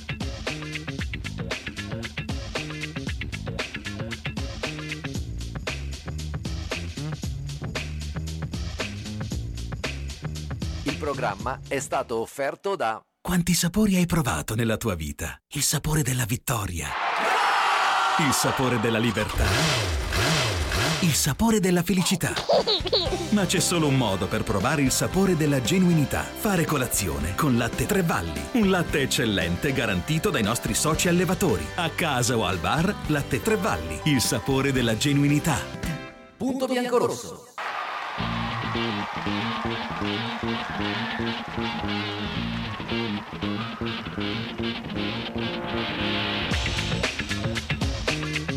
Il programma è stato offerto da... Quanti sapori hai provato nella tua vita? Il sapore della vittoria, il sapore della libertà, il sapore della felicità. Ma c'è solo un modo per provare il sapore della genuinità. Fare colazione con Latte Tre Valli. Un latte eccellente garantito dai nostri soci allevatori. A casa o al bar, Latte Tre Valli. Il sapore della genuinità. Punto Biancorosso.